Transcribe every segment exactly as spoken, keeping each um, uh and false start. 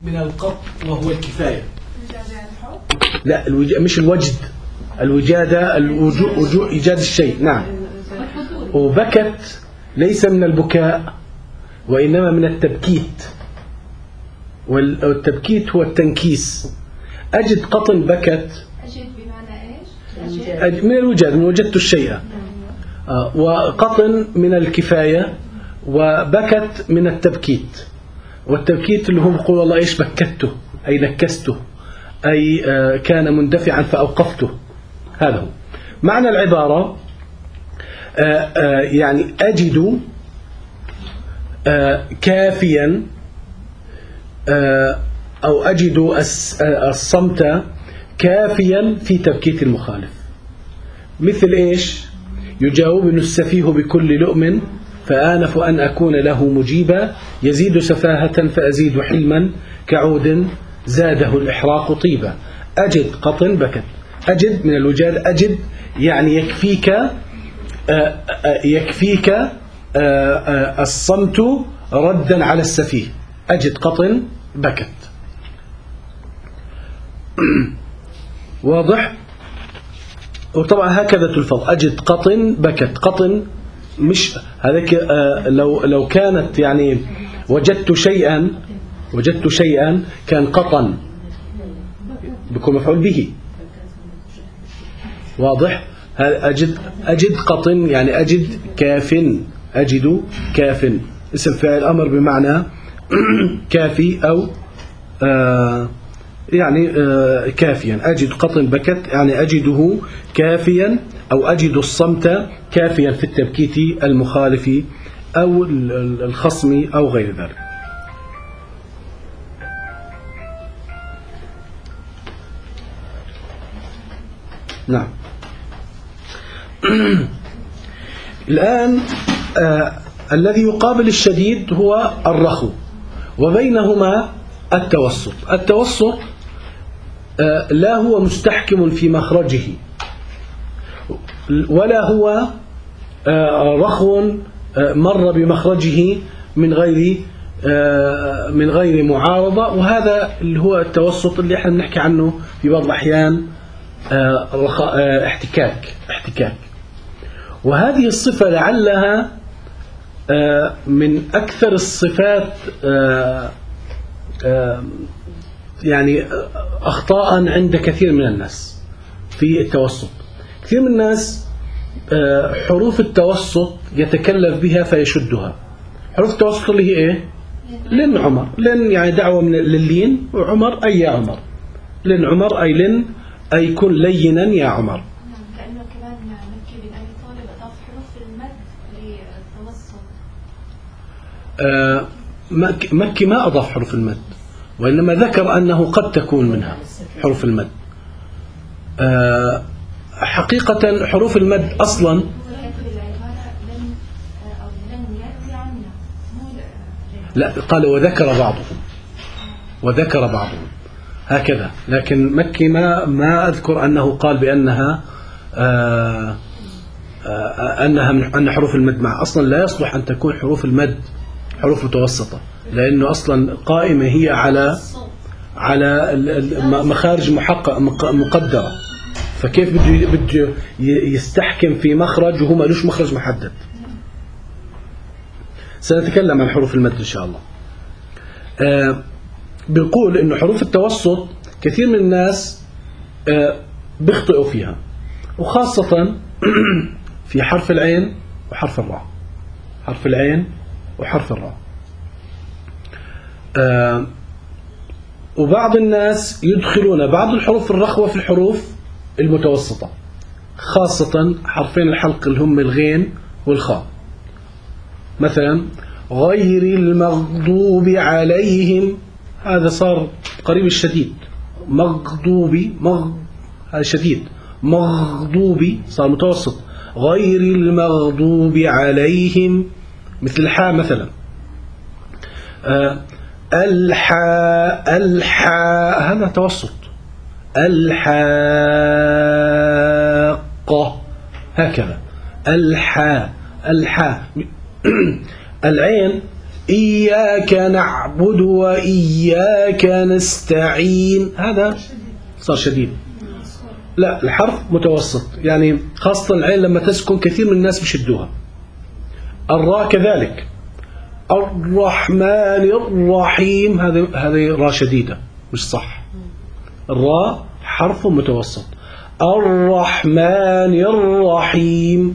من القط وهو الكفاية. لا الوج... مش الوجد، الوجادة الوجو... إيجاد الشيء. نعم. وبكت ليس من البكاء وإنما من التبكيت، والتبكيت هو التنكيس. أجد قطن بكت، أجد بمعنى إيش؟ أجد من الوجاد، من وجدت الشيء. آه. وقطن من الكفاية، وبكت من التبكيت. والتبكيت اللي هو بيقول والله إيش بكته، أي نكسته، أي آه كان مندفعا فأوقفته. هذا هو معنى العبارة. آه آه يعني أجد آه كافيا آه أو أجد الصمت كافيا في تبكيت المخالف. مثل إيش؟ يجاوبني السفيه بكل لؤم فآنف أن أكون له مجيبا، يزيد سفاهة فأزيد حلما، كعود زاده الإحراق طيبا. أجد قطن بكت. أجد من الوجاد، أجد يعني يكفيك آآ آآ يكفيك آآ الصمت ردا على السفيه. أجد قطن بكت. واضح؟ وطبعا هكذا تلفظ، أجد قطن بكت. قطن مش هذاك. لو لو كانت يعني وجدت شيئا وجدت شيئا كان قطن بيكون مفعول به. واضح؟ أجد أجد قطن يعني أجد كاف. أجد كاف اسم فاعل أمر بمعنى كافي أو آه يعني آه كافيا. أجد قطن بكت يعني أجده كافيا أو أجد الصمت كافيا في التبكيت المخالف أو الخصم أو غير ذلك. نعم. الآن آه الذي يقابل الشديد هو الرخو، وبينهما التوسط. التوسط آه لا هو مستحكم في مخرجه، ولا هو آه رخو آه مر بمخرجه من غير آه من غير معارضة. وهذا اللي هو التوسط اللي احنا بنحكي عنه في بعض الأحيان آه آه احتكاك احتكاك وهذه الصفة لعلها آه من أكثر الصفات آه آه يعني أخطاء عند كثير من الناس في التوسط. كثير من الناس آه حروف التوسط يتكلف بها فيشدها. حروف التوسط اللي هي إيه؟ لن عمر، لن يعني دعوة من للين، وعمر أي يا عمر. لن عمر أي لن أي كن لينا يا عمر. كأنه كمان مكي بن أبي طالب أضاف حروف المد للتوسط. آه مكي ما أضاف حروف المد، وإنما ذكر أنه قد تكون منها حروف المد. آه حقيقة حروف المد أصلا لا، قال وذكر بعضهم وذكر بعضهم هكذا، لكن مكي ما ما أذكر أنه قال بأنها آه آه أنها من أن حروف المد مع. أصلا لا يصلح أن تكون حروف المد حروف متوسطة، لأنه أصلا قائمة هي على على مخارج محقق مقدرة، فكيف بده بده يستحكم في مخرج وهو ما لوش مخرج محدد. سنتكلم عن حروف المد إن شاء الله. آه بنقول إنه حروف التوسط كثير من الناس آه بيخطئوا فيها، وخاصة في حرف العين وحرف الراء. حرف العين وحرف الراء. آه وبعض الناس يدخلون بعض الحروف الرخوة في الحروف المتوسطة، خاصة حرفين الحلق اللي هم الغين والخاء. مثلا غير المغضوب عليهم، هذا صار قريب الشديد. مغضوبي مغ هذا شديد. مغضوبي صار متوسط. غير المغضوب عليهم مثل الحاء مثلا. آه الحاء الحاء هذا توسط. الحاقة هكذا. الحاء الحاء. العين إياك نعبد وإياك نستعين، هذا صار شديد. لا، الحرف متوسط، يعني خاصة العين لما تسكن كثير من الناس بشدوها. الراء كذلك. الرحمن الرحيم، هذه هذه راء شديدة مش صح. الراء حرف متوسط. الرحمن الرحيم،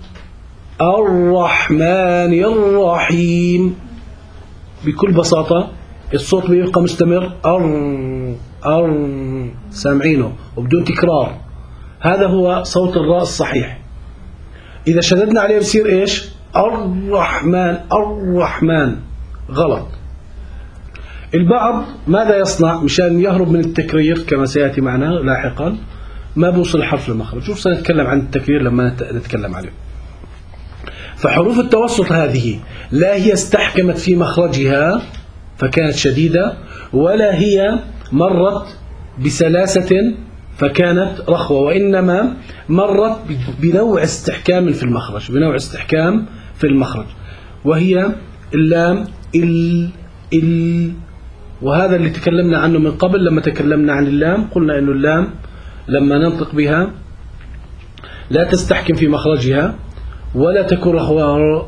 الرحمن الرحيم، بكل بساطة الصوت بيبقى مستمر، أر أر سامعينه وبدون تكرار. هذا هو صوت الراء الصحيح. إذا شددنا عليه بصير إيش؟ الرحمن، الرحمن، غلط. البعض ماذا يصنع مشان يهرب من التكرير كما سيأتي معنا لاحقا؟ ما بوصل حرف المخرج. شوف سنتكلم عن التكرير لما نتكلم عليه. فحروف التوسط هذه لا هي استحكمت في مخرجها فكانت شديدة، ولا هي مرت بسلاسة فكانت رخوة، وإنما مرت بنوع استحكام في المخرج، بنوع استحكام في المخرج، وهي اللام، ال ال وهذا اللي تكلمنا عنه من قبل. لما تكلمنا عن اللام قلنا إنه اللام لما ننطق بها لا تستحكم في مخرجها ولا تكون رخوة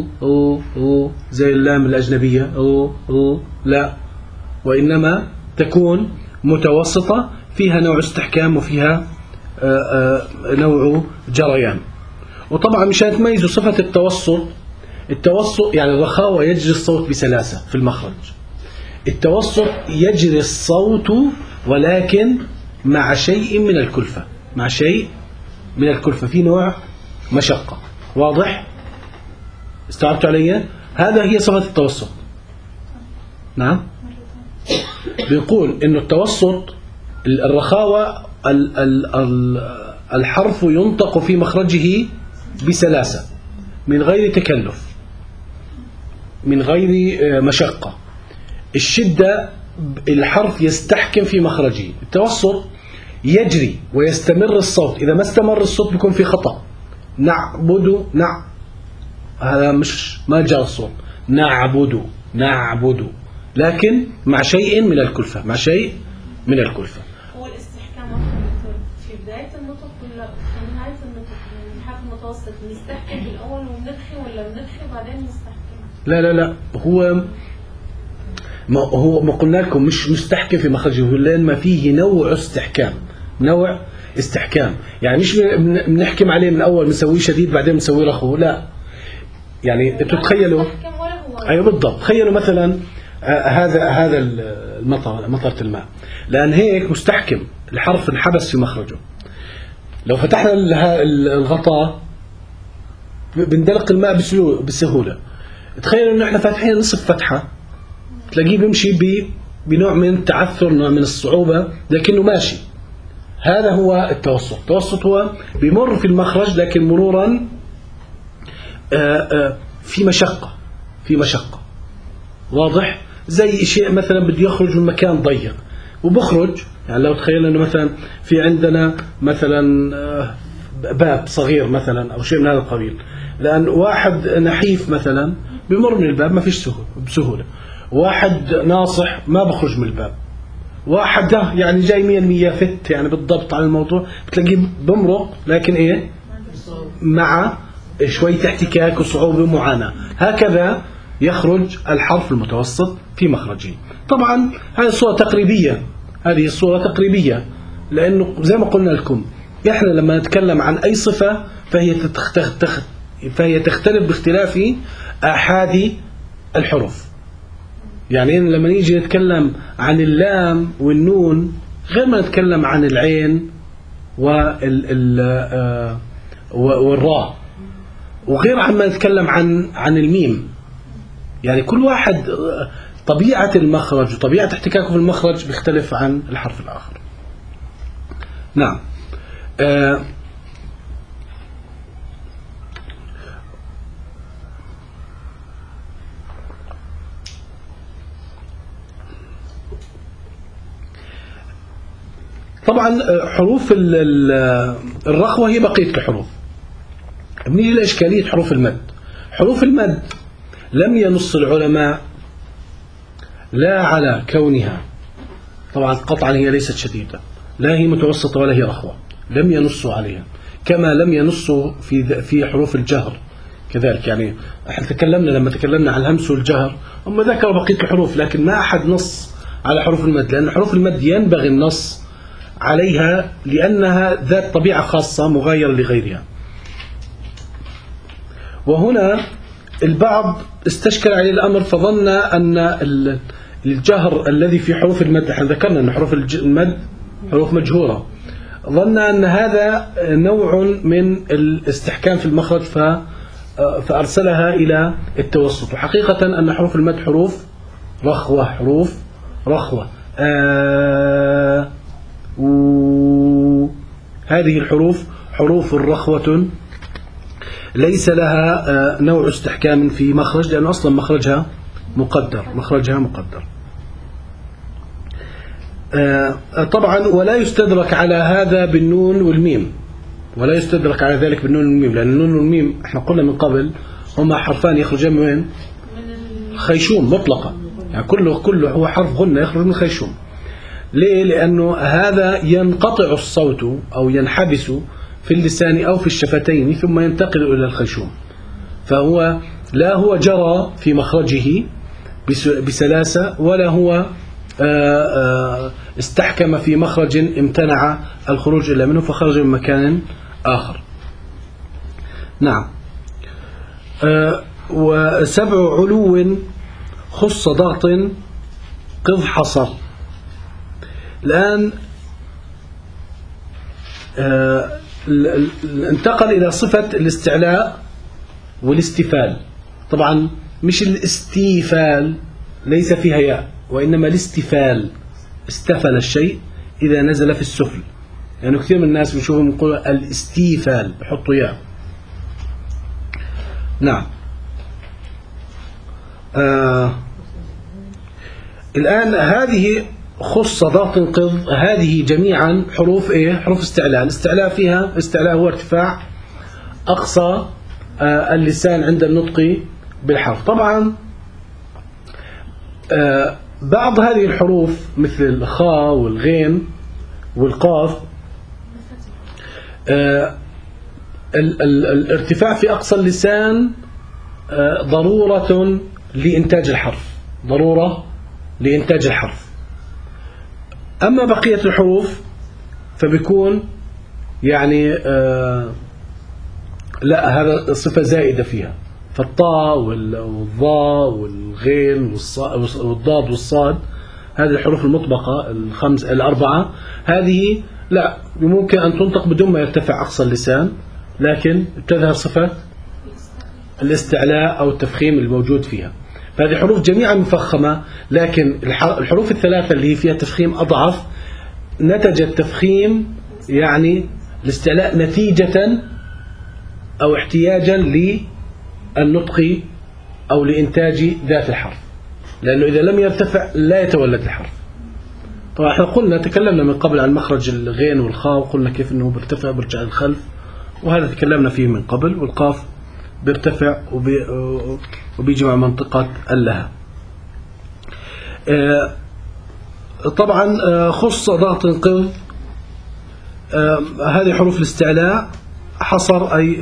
زي اللام الأجنبية، لا، وإنما تكون متوسطة، فيها نوع استحكام وفيها نوع جريان. وطبعا مشان تميزوا صفة التوسط، التوسط يعني الرخاوة يجري الصوت بسلاسة في المخرج، التوسط يجري الصوت ولكن مع شيء من الكلفة، مع شيء من الكلفة، في نوع مشقة. واضح؟ استوعبت علي؟ هذا هي صفة التوسط. نعم، بيقول إنه التوسط الرخاوة الحرف ينطق في مخرجه بسلاسة من غير تكلف، من غير مشقة. الشدة الحرف يستحكم في مخرجه. التوسط يجري ويستمر الصوت، إذا ما استمر الصوت بيكون في خطأ. نعبد، نع هذا مش ما جاء الصوت، نعبد نعبد، لكن مع شيء من الكلفة، مع شيء من الكلفة. هو الاستحكام في بداية النطق ولا في نهاية النطق؟ يعني الحرف المتوسط بنستحكم بالأول وبنرخي، ولا بنرخي وبعدين نستحكم؟ لا لا لا، هو ما هو ما قلنا لكم مش مستحكم في مخرجه، لأن ما فيه نوع استحكام، نوع استحكام، يعني مش بنحكم عليه من أول بنسويه شديد بعدين بنسويه رخو، لا. يعني انتوا تخيلوا، ايوه بالضبط، تخيلوا مثلا آه هذا هذا المطر، مطرة الماء، لأن هيك مستحكم، الحرف انحبس في مخرجه. لو فتحنا الغطاء بندلق الماء بسهولة. تخيلوا انه احنا فاتحين نصف فتحة، تلاقيه بيمشي بنوع من التعثر، نوع من الصعوبة، لكنه ماشي. هذا هو التوسط. التوسط هو بيمر في المخرج لكن مرورا آآ آآ في مشقة، في مشقة. واضح؟ زي شيء مثلا بده يخرج من مكان ضيق وبخرج، يعني لو تخيلنا انه مثلا في عندنا مثلا باب صغير مثلا او شيء من هذا القبيل، لان واحد نحيف مثلا بمر من الباب ما فيش بسهولة، واحد ناصح ما بخرج من الباب، واحد ده يعني جاي مية المية فت يعني بالضبط على الموضوع، بتلاقيه بمرق لكن ايه مع شوية احتكاك وصعوبة ومعاناة. هكذا يخرج الحرف المتوسط في مخرجه. طبعا هذه الصورة تقريبية، هذه الصورة تقريبية، لأنه زي ما قلنا لكم إحنا لما نتكلم عن أي صفة فهي تختلف فهي تختلف باختلاف آحاد الحروف. يعني لما نيجي نتكلم عن اللام والنون غير ما نتكلم عن العين والراء، وغير عما نتكلم عن عن الميم. يعني كل واحد طبيعة المخرج وطبيعة احتكاكه في المخرج بيختلف عن الحرف الآخر. نعم. آه طبعا حروف الرخوة هي بقية الحروف. بنيجي لإشكالية حروف المد. حروف المد لم ينص العلماء لا على كونها، طبعا قطعا هي ليست شديدة، لا هي متوسطة ولا هي رخوة، لم ينصوا عليها، كما لم ينصوا في في حروف الجهر كذلك. يعني احنا تكلمنا لما تكلمنا عن الهمس والجهر هم ذكروا بقية الحروف، لكن ما أحد نص على حروف المد، لأن حروف المد ينبغي النص عليها لأنها ذات طبيعة خاصة مغايرة لغيرها. وهنا البعض استشكل عليه الأمر فظن أن الجهر الذي في حروف المد، احنا ذكرنا أن حروف المد حروف مجهورة، ظن أن هذا نوع من الاستحكام في المخرج ف فأرسلها إلى التوسط. وحقيقة أن حروف المد حروف رخوة، حروف رخوة. آه هذه الحروف حروف رخوة ليس لها آه نوع استحكام في مخرج، لأن أصلا مخرجها مقدر، مخرجها مقدر. آه طبعا ولا يستدرك على هذا بالنون والميم، ولا يستدرك على ذلك بالنون والميم، لأن النون والميم احنا قلنا من قبل هما حرفان يخرجان من وين؟ خيشوم مطلقة، يعني كله كله هو حرف غنة يخرج من خيشوم. ليه؟ لأنه هذا ينقطع الصوت أو ينحبس في اللسان أو في الشفتين ثم ينتقل إلى الخيشوم، فهو لا هو جرى في مخرجه بسلاسة ولا هو استحكم في مخرج امتنع الخروج إلا منه فخرج من مكان آخر. نعم. وسبع علو خص ضغط قض حصر. الآن انتقل إلى صفة الاستعلاء والاستفال. طبعا مش الاستيفال، ليس فيها ياء، وإنما الاستفال، استفل الشيء إذا نزل في السفل، لأنه يعني كثير من الناس بنشوفهم يقولوا الاستيفال بحطوا ياء. نعم. آه الآن هذه خص ضغط قض، هذه جميعا حروف ايه؟ حروف استعلاء. الاستعلاء فيها، استعلاء هو ارتفاع أقصى آه اللسان عند النطق بالحرف. طبعا آه بعض هذه الحروف مثل الخاء والغين والقاف آه ال ال الارتفاع في أقصى اللسان آه ضرورة لإنتاج الحرف، ضرورة لإنتاج الحرف. أما بقية الحروف فبيكون يعني آه لا، هذا صفة زائدة فيها. فالطاء والضاء والغين والضاد والصاد، هذه الحروف المطبقة الخمس الأربعة، هذه لا ممكن أن تنطق بدون ما يرتفع أقصى اللسان، لكن تظهر صفة الاستعلاء أو التفخيم الموجود فيها. فهذه حروف جميعا مفخمة، لكن الحروف الثلاثة اللي هي فيها تفخيم أضعف نتج التفخيم يعني الاستعلاء نتيجة أو احتياجا للنطق أو لإنتاج ذات الحرف، لأنه إذا لم يرتفع لا يتولد الحرف. طبعا احنا قلنا تكلمنا من قبل عن مخرج الغين والخاء، وقلنا كيف أنه بيرتفع برجع للخلف، وهذا تكلمنا فيه من قبل. والقاف بيرتفع وبي وبيجي مع منطقة اللها. طبعا خص ضغط قض، هذه حروف الاستعلاء حصر، أي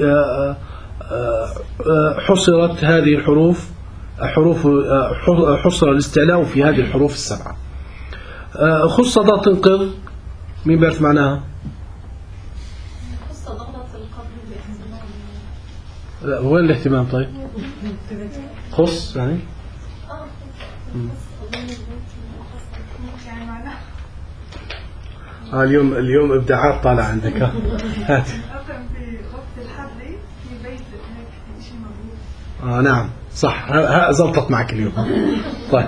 حصرت هذه الحروف، حروف حصر الاستعلاء في هذه الحروف السبعة. خص ضغط قض، مين بيعرف معناها؟ خص ضغط القض بالاهتمام. لا، وين الاهتمام طيب؟ خص يعني اه اليوم اليوم ابداعات طالعه عندك. ها هات. في وقت الحر في بيت هيك شيء موجود. اه نعم صح، ها زلطت معك اليوم. طيب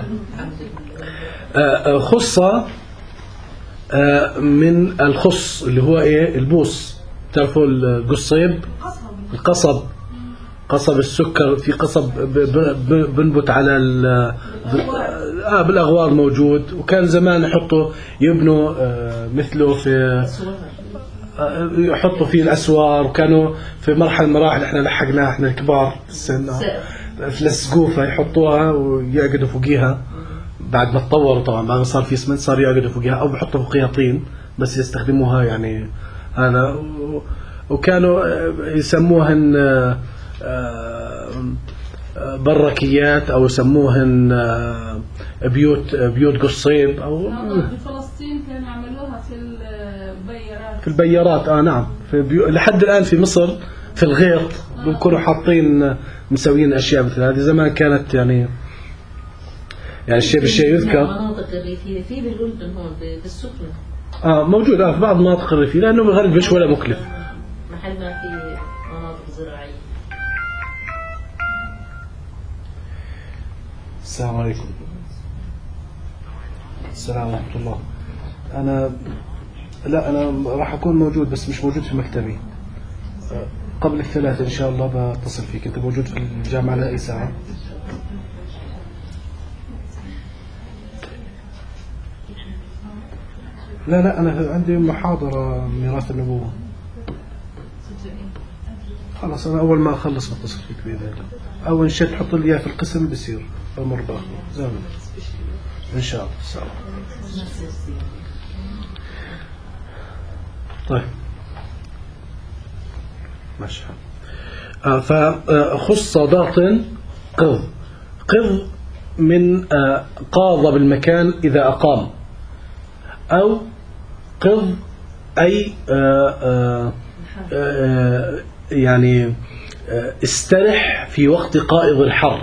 آه خص آه من الخص اللي هو ايه؟ البوص. تعرفوا القصيب؟ القصب، قصب السكر، في قصب بنبت على آه بالاغوار موجود، وكان زمان يحطوا يبنوا آه مثله في آه يحطوا فيه الاسوار، وكانوا في مرحله مراحل احنا لحقناها احنا الكبار في السن السقوفة يحطوها ويعقدوا فوقيها بعد ما تطوروا طبعا، بعد ما صار في اسمنت صار يعقدوا فوقيها أو بحطوا فوقيها طين بس يستخدموها يعني هذا. وكانوا يسموهن بركيات أو يسموهن بيوت بيوت قصيب أو في فلسطين كانوا عملوها في البيارات. في البيارات اه نعم، في بيو... لحد الآن في مصر في الغيط بيكونوا حاطين مسويين أشياء مثل هذه. زمان كانت يعني يعني الشيء بالشيء يذكر. المناطق الريفية في بالأردن هون بالسفلى اه موجود اه في بعض المناطق الريفية لأنه بالغالب مش ولا مكلف. محل ما في مناطق زراعية. السلام عليكم. السلام ورحمة الله. أنا لا أنا راح أكون موجود بس مش موجود في مكتبي قبل الثلاثة إن شاء الله بتصل فيك. أنت موجود في الجامعة على أي ساعة؟ لا لا أنا عندي محاضرة ميراث النبوة. خلاص أنا أول ما أخلص بتصل فيك بإذن الله. أول شيء تحط لي إياه في القسم بصير أمر باخر زمان إن شاء الله. السلام. طيب ماشي. آه فخص ضغط قض قض من آه قاض بالمكان إذا أقام، أو قض أي آه آه آه يعني آه استرح في وقت قائض الحر.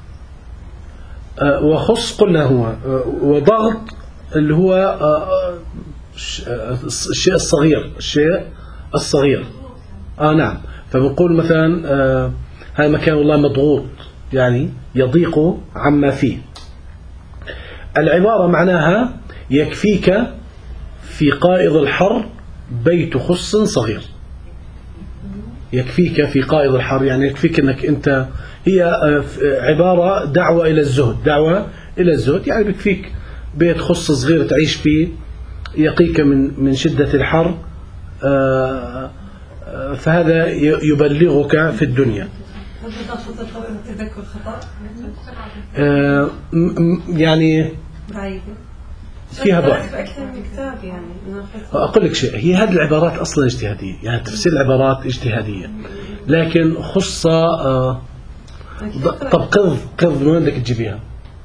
آه وخص قلنا هو آه وضغط اللي هو آه الشيء الصغير الشيء الصغير آه نعم. فبنقول مثلا آه هذا مكان والله مضغوط يعني يضيق عما فيه. العبارة معناها يكفيك في قائض الحر بيت خص صغير. يكفيك في قائض الحر يعني يكفيك انك انت، هي عبارة دعوة الى الزهد، دعوة الى الزهد يعني بيكفيك بيت خص صغير تعيش فيه يقيك من من شدة الحر. فهذا يبلغك في الدنيا. يعني فيها ضعف. أقول لك شيء، هي هذه العبارات أصلا اجتهادية، يعني تفسير العبارات اجتهادية، لكن خصة طب قض قض من وين بدك تجيبيها؟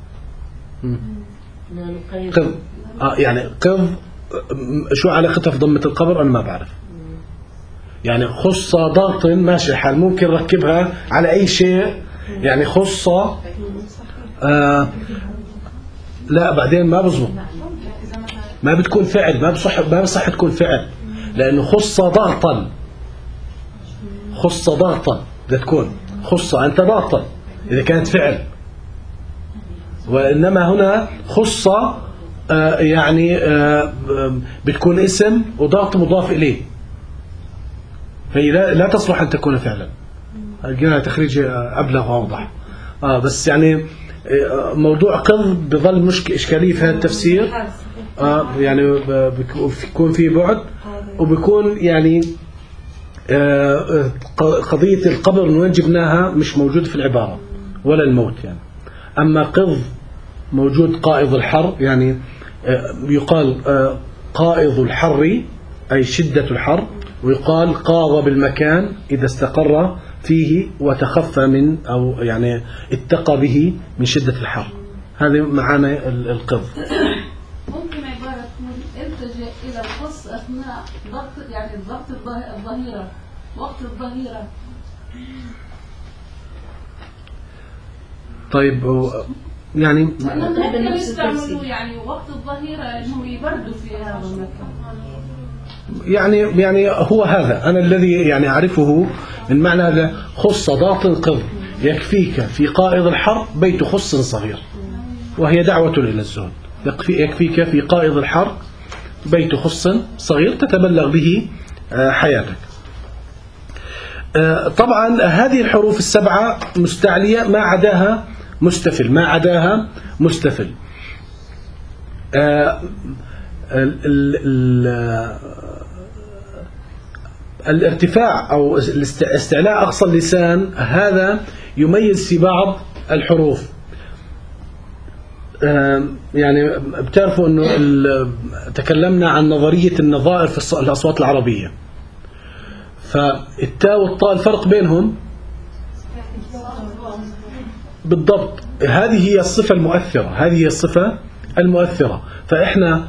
قض آه يعني قض شو علاقتها في ضمة القبر أنا ما بعرف. يعني خصة ضغط ماشي الحال، ممكن ركبها على أي شيء. يعني خصة آه لا بعدين ما بزبط، ما بتكون فعل، ما بصح ما بصح تكون فعل، لأنه خصة ضغطا خصة ضغطا بدها تكون خصة أنت ضغطا إذا كانت فعل. وإنما هنا خصة آه يعني آه بتكون اسم وضغط مضاف إليه، فهي لا, لا تصلح أن تكون فعلا. قلنا تخريج أبلغ وأوضح. آه بس يعني موضوع قض بظل مشكلة إشكالية في هذا التفسير. آه يعني بيكون فيه بعد، وبيكون يعني آه قضية القبر من وين جبناها مش موجود في العبارة ولا الموت يعني. أما قض موجود قائض الحر، يعني آه يقال آه قائض الحر أي شدة الحر، ويقال قاض بالمكان إذا استقر فيه وتخفى من أو يعني اتقى به من شدة الحر. هذه معاني القض. ممكن عبارة تكون التجأ إلى الخص أثناء ضغط، يعني ضغط الظهيرة، وقت الظهيرة. طيب يعني ممكن يستعملوا يعني وقت الظهيرة إنه يبردوا في هذا المكان. يعني يعني هو هذا أنا الذي يعني أعرفه من معنى هذا. خص ضاط قض يكفيك في قائض الحر بيت خص صغير، وهي دعوة إلى الزهد. يكفيك في قائض الحر بيت خص صغير تتبلغ به حياتك. طبعا هذه الحروف السبعة مستعلية، ما عداها مستفل، ما عداها مستفل. ال ال الارتفاع أو استعلاء أقصى اللسان هذا يميز في بعض الحروف. يعني بتعرفوا أنه تكلمنا عن نظرية النظائر في الأصوات العربية، فالتاء والطاء الفرق بينهم بالضبط. هذه هي الصفة المؤثرة، هذه هي الصفة المؤثرة. فإحنا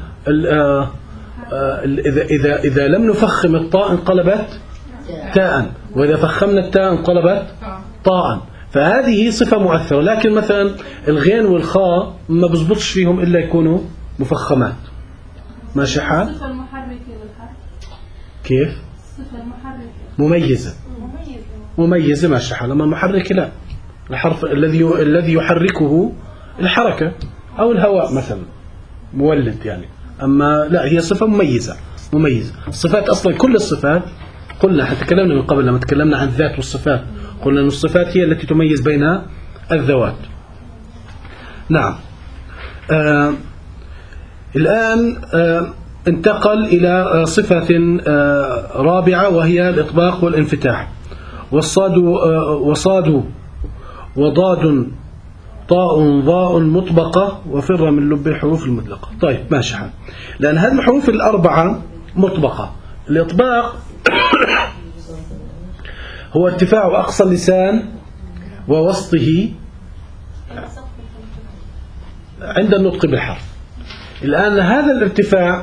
إذا إذا إذا لم نفخم الطاء انقلبت تاء، وإذا فخمنا التاء انقلبت طاء، فهذه صفة مؤثرة. لكن مثلا الغين والخاء ما بزبطش فيهم إلا يكونوا مفخمات. ماشي حال؟ الصفة المحركة للحرف كيف؟ الصفة المحركة مميزة مميزة مميزة ماشي حال. أما المحرك لا، الحرف الذي الذي يحركه الحركة أو الهواء مثلا مولد يعني. أما لا، هي صفة مميزة مميزة. الصفات أصلا كل الصفات قلنا، احنا تكلمنا من قبل لما تكلمنا عن الذات والصفات، قلنا أن الصفات هي التي تميز بين الذوات. نعم. آه الآن آه انتقل إلى صفة آه رابعة، وهي الإطباق والانفتاح. والصاد آه وصاد وضاد طاء ضاء مطبقة وفر من لب الحروف المطلقة. طيب ماشي حال. لأن هذه الحروف الأربعة مطبقة. الإطباق هو ارتفاع أقصى اللسان ووسطه عند النطق بالحرف. الآن هذا الارتفاع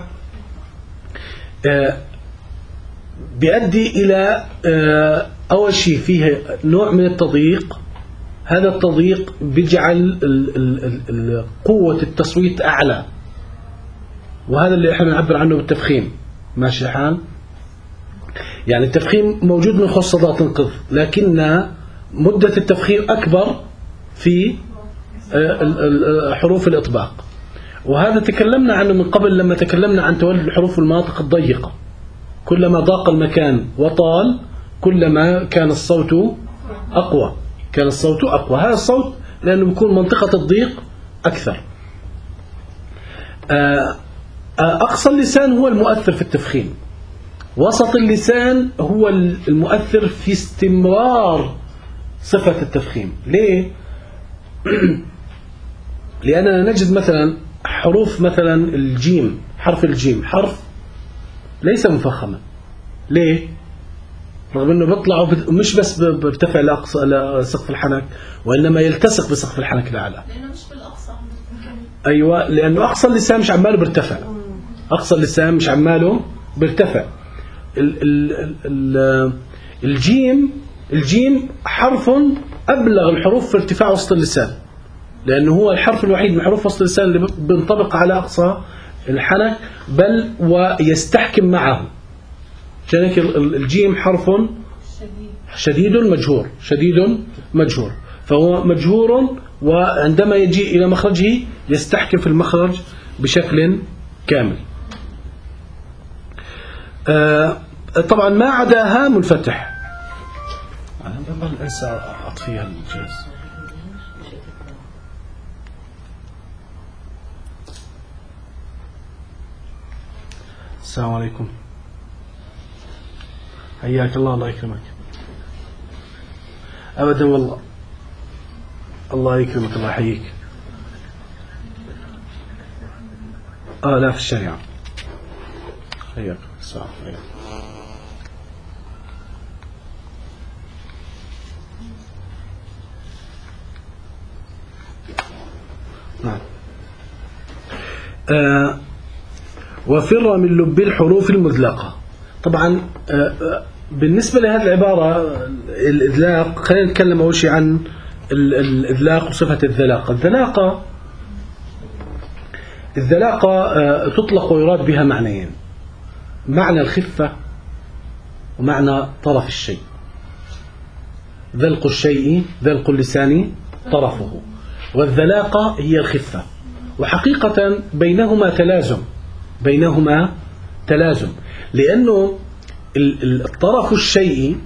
بيؤدي إلى أول شيء فيه نوع من التضييق. هذا التضييق بيجعل قوة التصويت أعلى، وهذا اللي احنا نعبر عنه بالتفخيم. ماشي الحال؟ يعني التفخيم موجود من خصدات تنقذ، لكن مدة التفخيم أكبر في حروف الإطباق. وهذا تكلمنا عنه من قبل لما تكلمنا عن تولد الحروف المناطق الضيقة. كلما ضاق المكان وطال كلما كان الصوت أقوى، كان الصوت أقوى. هذا الصوت لأنه بيكون منطقة الضيق أكثر. أقصى اللسان هو المؤثر في التفخيم، وسط اللسان هو المؤثر في استمرار صفة التفخيم. ليه؟ لأننا نجد مثلا حروف مثلا الجيم، حرف الجيم حرف ليس مفخما. ليه؟ رغم أنه بيطلع مش بس بيرتفع لأقصى لسقف الحنك، وإنما يلتصق بسقف الحنك الأعلى. لأنه مش بالأقصى. أيوة، لأنه أقصى اللسان مش عماله بيرتفع، أقصى اللسان مش عماله بيرتفع. ال ال ال الجيم الجيم حرف أبلغ الحروف في ارتفاع وسط اللسان، لأنه هو الحرف الوحيد من حروف وسط اللسان اللي بينطبق على أقصى الحنك بل ويستحكم معه. كذلك الجيم حرف شديد مجهور، شديد مجهور، فهو مجهور، وعندما يجي إلى مخرجه يستحكم في المخرج بشكل كامل. آه طبعا ما عداها منفتح. أنا بل أنسى أطفيها الجهاز. السلام عليكم، حياك الله، الله يكرمك. أبدا والله، الله يكرمك، الله يحييك. آه لا، في الشريعة. حياك السلام. حياك. نعم. آه وفر من لب الحروف المذلقة. طبعا آه بالنسبة لهذه العبارة الإذلاق، خلينا نتكلم أول شيء عن الإذلاق وصفة الذلاقة. الذلاقة الذلاقة تطلق ويراد بها معنيين: معنى الخفة ومعنى طرف الشيء. ذلق الشيء ذلق اللسان طرفه، والذلاقة هي الخفة. وحقيقة بينهما تلازم، بينهما تلازم لأنه الطرف الشيء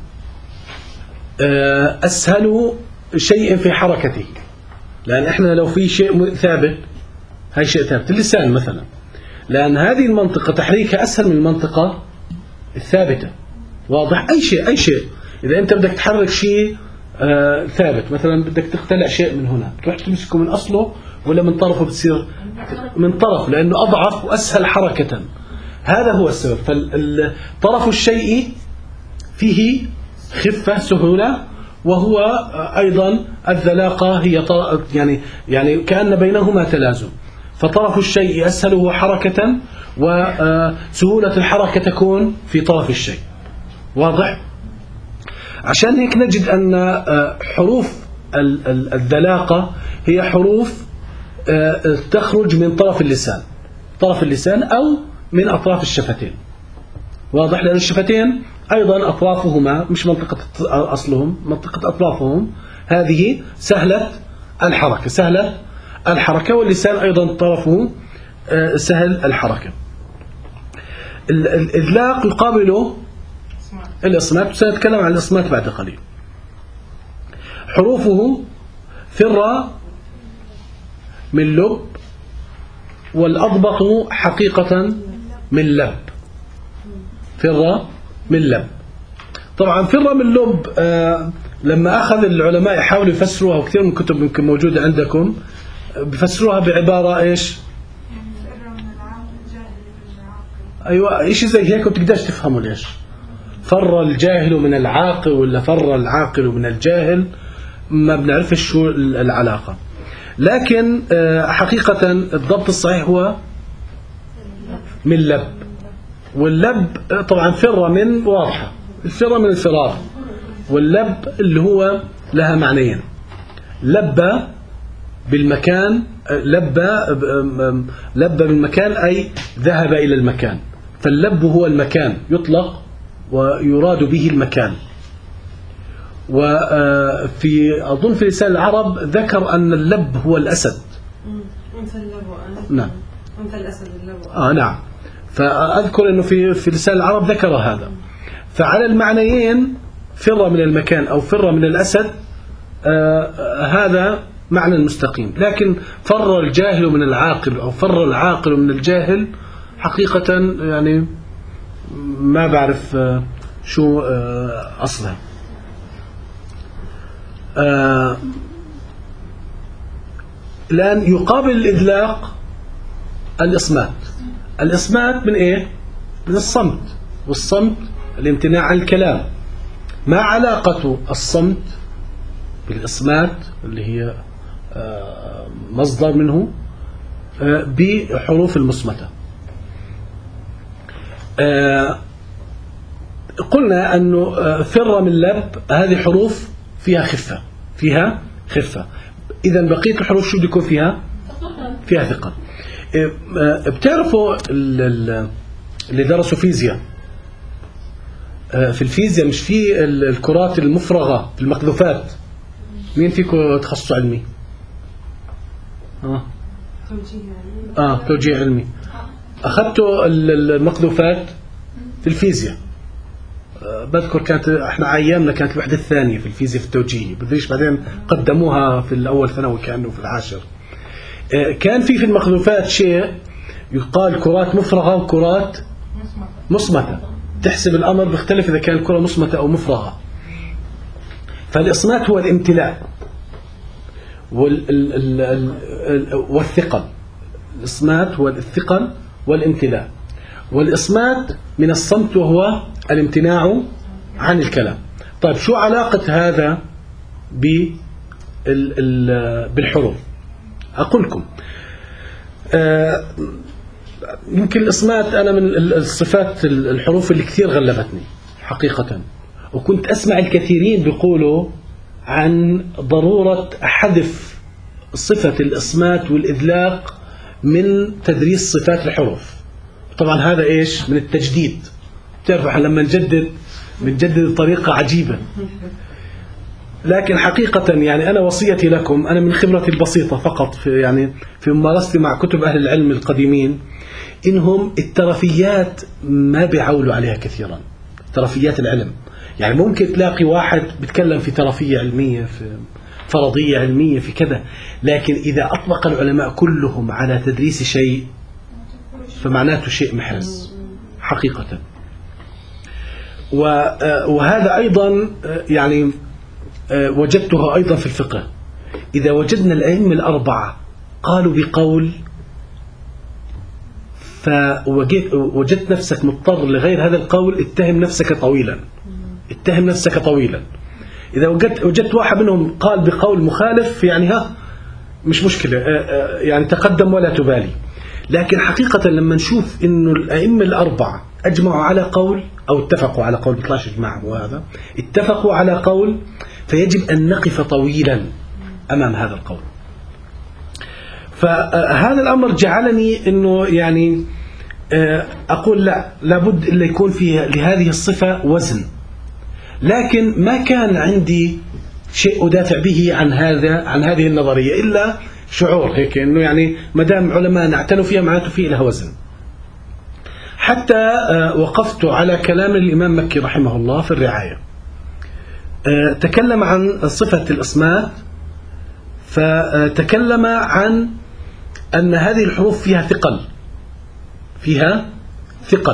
أسهل شيء في حركته، لأن إحنا لو في شيء ثابت، هاي شيء ثابت، اللسان مثلا، لأن هذه المنطقة تحريكها أسهل من المنطقة الثابتة. واضح؟ أي شيء أي شيء إذا أنت بدك تحرك شيء آه ثابت. مثلا بدك تقتلع شيء من هنا، تروح تمسكه من أصله ولا من طرفه؟ بتصير من طرف، لأنه أضعف وأسهل حركة. هذا هو السبب. فطرف الشيء فيه خفة سهولة، وهو أيضا الذلاقة هي يعني يعني كأن بينهما تلازم. فطرف الشيء أسهله حركة، وسهولة الحركة تكون في طرف الشيء. واضح؟ عشان هيك نجد أن حروف الذلاقة هي حروف تخرج من طرف اللسان، طرف اللسان أو من أطراف الشفتين. واضح؟ لأن الشفتين أيضا أطرافهما مش منطقة أصلهم، منطقة أطرافهم هذه سهلة الحركة، سهلة الحركة، واللسان أيضا طرفه سهل الحركة. الإذلاق يقابله الإصمات، سنتكلم عن الإصمات بعد قليل. حروفه فر من لب، والأضبط حقيقة من لب. فر من لب. طبعا فر من لب آه لما أخذ العلماء يحاولوا يفسروها، وكثير من الكتب يمكن موجودة عندكم بفسروها بعبارة إيش؟ أيوة، إشي زي هيك، وتقدرش تفهموا ليش فر الجاهل من العاقل ولا فر العاقل من الجاهل، ما بنعرفش شو العلاقة. لكن حقيقة الضبط الصحيح هو من لب. واللب طبعا فر من واضحة، الفر من الفرار، واللب اللي هو لها معنيين. لب بالمكان، لب لب بالمكان أي ذهب إلى المكان، فاللب هو المكان، يطلق ويراد به المكان. وفي أظن في لسان العرب ذكر أن اللب هو الأسد. نعم. آه نعم. فأذكر أنه في في لسان العرب ذكر هذا. فعلى المعنيين فر من المكان أو فر من الأسد، آه هذا معنى مستقيم. لكن فر الجاهل من العاقل أو فر العاقل من الجاهل، حقيقة يعني ما بعرف آه شو آه أصلها. آه الآن يقابل الإذلاق الإصمات. الإصمات من إيه؟ من الصمت، والصمت الامتناع عن الكلام. ما علاقة الصمت بالإصمات اللي هي آه مصدر منه آه بحروف المصمتة؟ آه قلنا أنه فر من لب هذه حروف فيها خفة، فيها خفة. إذا بقية الحروف شو بيكون فيها؟ فيها ثقل. بتعرفوا اللي درسوا فيزياء، في الفيزياء مش في الكرات المفرغة المقذوفات؟ مين فيكم تخصص علمي؟ اه اه توجيه علمي. أخذتوا المقذوفات في الفيزياء، بذكر كانت احنا ايامنا كانت الوحده الثانيه في الفيزياء في التوجيهي، بدريش بعدين قدموها في الاول ثانوي كانه في العاشر. كان في في المخلوفات شيء يقال كرات مفرغه وكرات مصمته، تحسب الامر بيختلف اذا كان الكره مصمته او مفرغه. فالاصمات هو الامتلاء والثقل. الاصمات هو الثقل والامتلاء، والإصمات من الصمت وهو الامتناع عن الكلام. طيب شو علاقة هذا بالحروف؟ أقول لكم آه يمكن الإصمات أنا من الصفات الحروف اللي كثير غلبتني حقيقة، وكنت أسمع الكثيرين بيقولوا عن ضرورة حذف صفة الإصمات والإذلاق من تدريس صفات الحروف. طبعا هذا إيش؟ من التجديد. تعرفوا لما نجدد بنجدد بطريقة عجيبة. لكن حقيقة يعني أنا وصيتي لكم، أنا من خبرتي البسيطة فقط في يعني في ممارستي مع كتب أهل العلم القديمين، إنهم الترفيات ما بيعولوا عليها كثيرا. ترفيات العلم يعني ممكن تلاقي واحد بيتكلم في ترفية علمية، في فرضية علمية، في كذا، لكن إذا أطلق العلماء كلهم على تدريس شيء فمعناته شيء محرز حقيقة. وهذا أيضا يعني وجدتها أيضا في الفقه. إذا وجدنا الأئمة الأربعة قالوا بقول فوجدت نفسك مضطر لغير هذا القول، اتهم نفسك طويلا اتهم نفسك طويلا. إذا وجدت, وجدت واحد منهم قال بقول مخالف يعني ها مش مشكلة، يعني تقدم ولا تبالي. لكن حقيقة لما نشوف إنه الأئمة الأربعة أجمعوا على قول أو اتفقوا على قول، بطلعش إجماع وهذا، اتفقوا على قول، فيجب أن نقف طويلا أمام هذا القول. فهذا الأمر جعلني إنه يعني أقول لا، لابد إلا يكون فيه لهذه الصفة وزن. لكن ما كان عندي شيء أدافع به عن هذا عن هذه النظرية إلا شعور هيك إنه يعني ما دام علماء نعتنوا فيها معناته فيه لها وزن. حتى وقفت على كلام الإمام مكي رحمه الله في الرعاية، تكلم عن صفة الإصمات، فتكلم عن أن هذه الحروف فيها ثقل فيها ثقل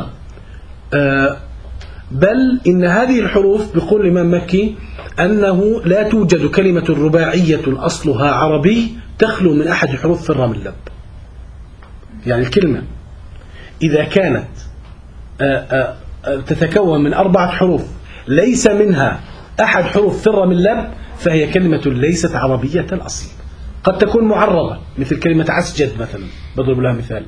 بل إن هذه الحروف بيقول الإمام مكي أنه لا توجد كلمة رباعية أصلها عربي تخلو من أحد حروف في الرا من لب. يعني الكلمة إذا كانت تتكون من أربعة حروف ليس منها أحد حروف في الرا من لب فهي كلمة ليست عربية الأصل. قد تكون معرضة مثل كلمة عسجد مثلا، بضرب لها مثال،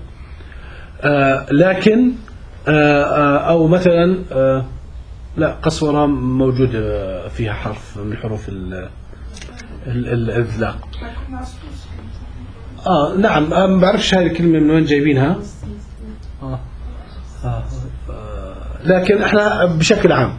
لكن أو مثلا لا قسورة موجود فيها حرف من حروف الإذلاق. آه نعم، ما بعرفش هذه الكلمة من وين جايبينها. آه. آه. لكن احنا بشكل عام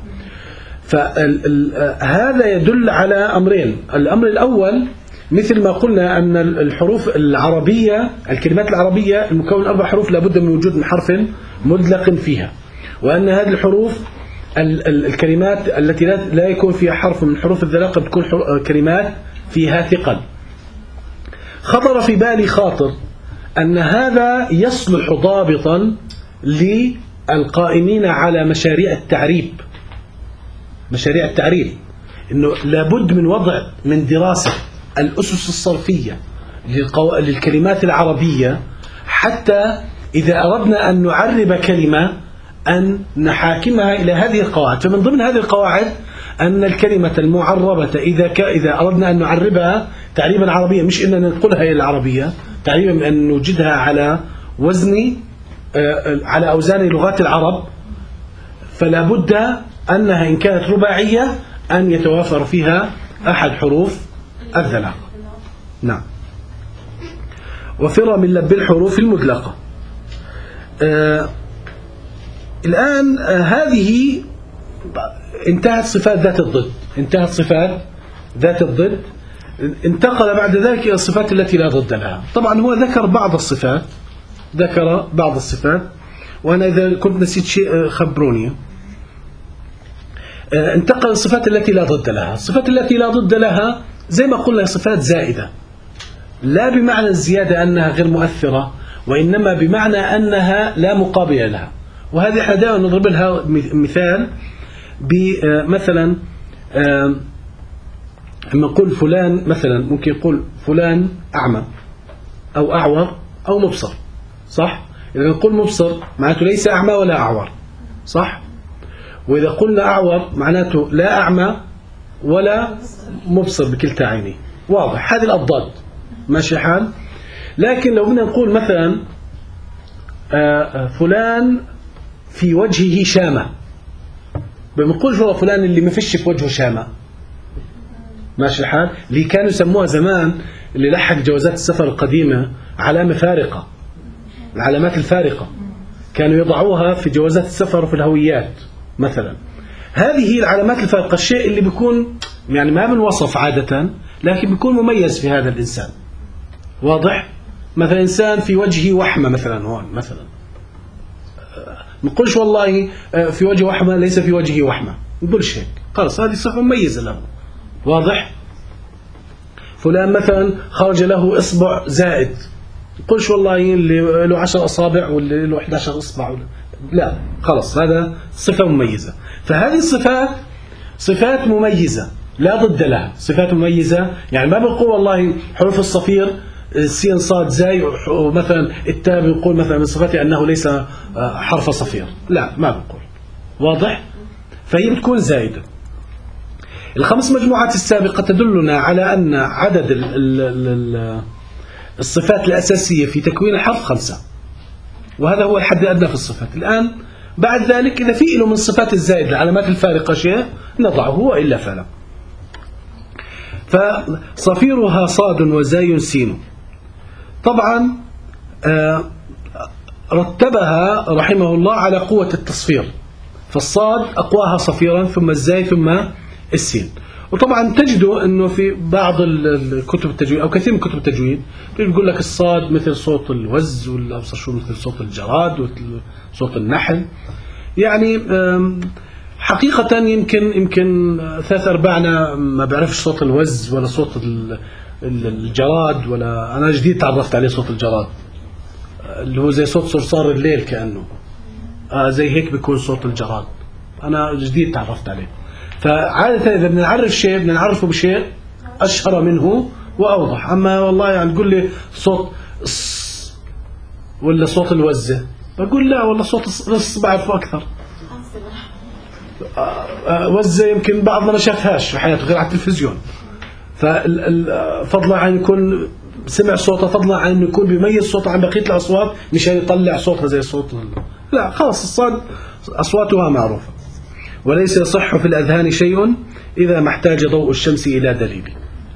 فهذا يدل على أمرين. الأمر الأول مثل ما قلنا أن الحروف العربية، الكلمات العربية المكون أربع حروف لابد من وجود من حرف مدلق فيها، وأن هذه الحروف الكلمات التي لا يكون فيها حرف من حروف الذلاق بتكون كلمات فيها ثقل. خطر في بالي خاطر أن هذا يصلح ضابطا للقائمين على مشاريع التعريب. مشاريع التعريب إنه لابد من وضع من دراسة الأسس الصرفية للكلمات العربية، حتى إذا أردنا أن نعرب كلمة أن نحاكمها إلى هذه القواعد. فمن ضمن هذه القواعد أن الكلمة المعربة إذا ك... إذا أردنا أن نعربها تعريبا عربيا، مش إننا ننقلها إلى العربية، تعريبا أن نوجدها على وزن على أوزان لغات العرب، فلا بد أنها إن كانت رباعية أن يتوافر فيها أحد حروف الذلاق. نعم. وفر من لب الحروف المدلقة. آه الآن آه هذه انتهت صفات ذات الضد، انتهت صفات ذات الضد. انتقل بعد ذلك إلى الصفات التي لا ضد لها. طبعا هو ذكر بعض الصفات، ذكر بعض الصفات، وأنا إذا كنت نسيت شيء خبروني. آه انتقل الصفات التي لا ضد لها. الصفات التي لا ضد لها زي ما قلنا صفات زائدة، لا بمعنى الزيادة أنها غير مؤثرة، وإنما بمعنى أنها لا مقابل لها. وهذه احنا دائما نضرب لها مثال بمثلا لما نقول فلان مثلا ممكن يقول فلان أعمى أو أعور أو مبصر، صح؟ إذا نقول مبصر معناته ليس أعمى ولا أعور، صح؟ وإذا قلنا أعور معناته لا أعمى ولا مبصر بكلتا عينيه. واضح؟ هذه الأضداد، ماشي حال. لكن لو بدنا نقول مثلا فلان في وجهه شامة، بنقول هو فلان اللي ما فيش في وجهه شامة، ماشي الحال. اللي كانوا يسموها زمان اللي لحق جوازات السفر القديمة علامة فارقة، العلامات الفارقة كانوا يضعوها في جوازات السفر وفي الهويات مثلا. هذه هي العلامات الفارقة، الشيء اللي بيكون يعني ما بنوصف عادة لكن بيكون مميز في هذا الإنسان. واضح؟ مثلا إنسان في وجهه وحمة مثلا، هون مثلا نقولش والله في وجهه وحمة ليس في وجهه وحمة، نقولش هيك، خلاص هذه صفة مميزة له. واضح؟ فلان مثلا خرج له إصبع زائد، نقولش والله اللي له عشر أصابع واللي له إحدى عشر إصبع، لا، خلاص هذا صفة مميزة. فهذه الصفات صفات مميزة، لا ضد لها، صفات مميزة. يعني ما بنقول والله حروف الصفير سين صاد زاي، ومثلا التاء بنقول مثلا من صفاته أنه ليس حرف صفير، لا ما بنقول. واضح؟ فهي بتكون زائدة. الخمس مجموعات السابقة تدلنا على أن عدد ال ال ال الصفات الأساسية في تكوين الحرف خمسة، وهذا هو الحد الأدنى في الصفات. الآن بعد ذلك إذا في له من صفات الزائد العلامات الفارقة شيء نضعه وإلا فلا. فصفيرها صاد وزاي سين. طبعا رتبها رحمه الله على قوة التصفير، فالصاد أقواها صفيرا ثم الزاي ثم السين. وطبعا تجدوا أنه في بعض الكتب التجويد أو كثير من كتب التجويد يقول لك الصاد مثل صوت الوز، والأبصر شو مثل صوت الجراد وصوت النحل. يعني حقيقة يمكن يمكن ثلاث أرباعنا ما بعرفش صوت الوز ولا صوت الجراد، ولا أنا جديد تعرفت عليه صوت الجراد اللي هو زي صوت صرصار الليل كأنه آه زي هيك بيكون صوت الجراد، أنا جديد تعرفت عليه. فعادة إذا بنعرف شيء بنعرفه بشيء أشهر منه وأوضح. أما والله يعني تقول لي صوت الص ولا صوت الوزة، بقول لا والله صوت الص بعرفه أكثر. وزة يمكن بعضنا ما شافهاش في حياته غير على التلفزيون، ففضلا عن يكون سمع صوتها، فضلا عن أن يكون بيميز صوتها عن بقية الأصوات مش يطلع صوتها زي صوت. لا خلاص الصاد أصواتها معروفة. وليس يصح في الأذهان شيء إذا ما احتاج ضوء الشمس إلى دليل.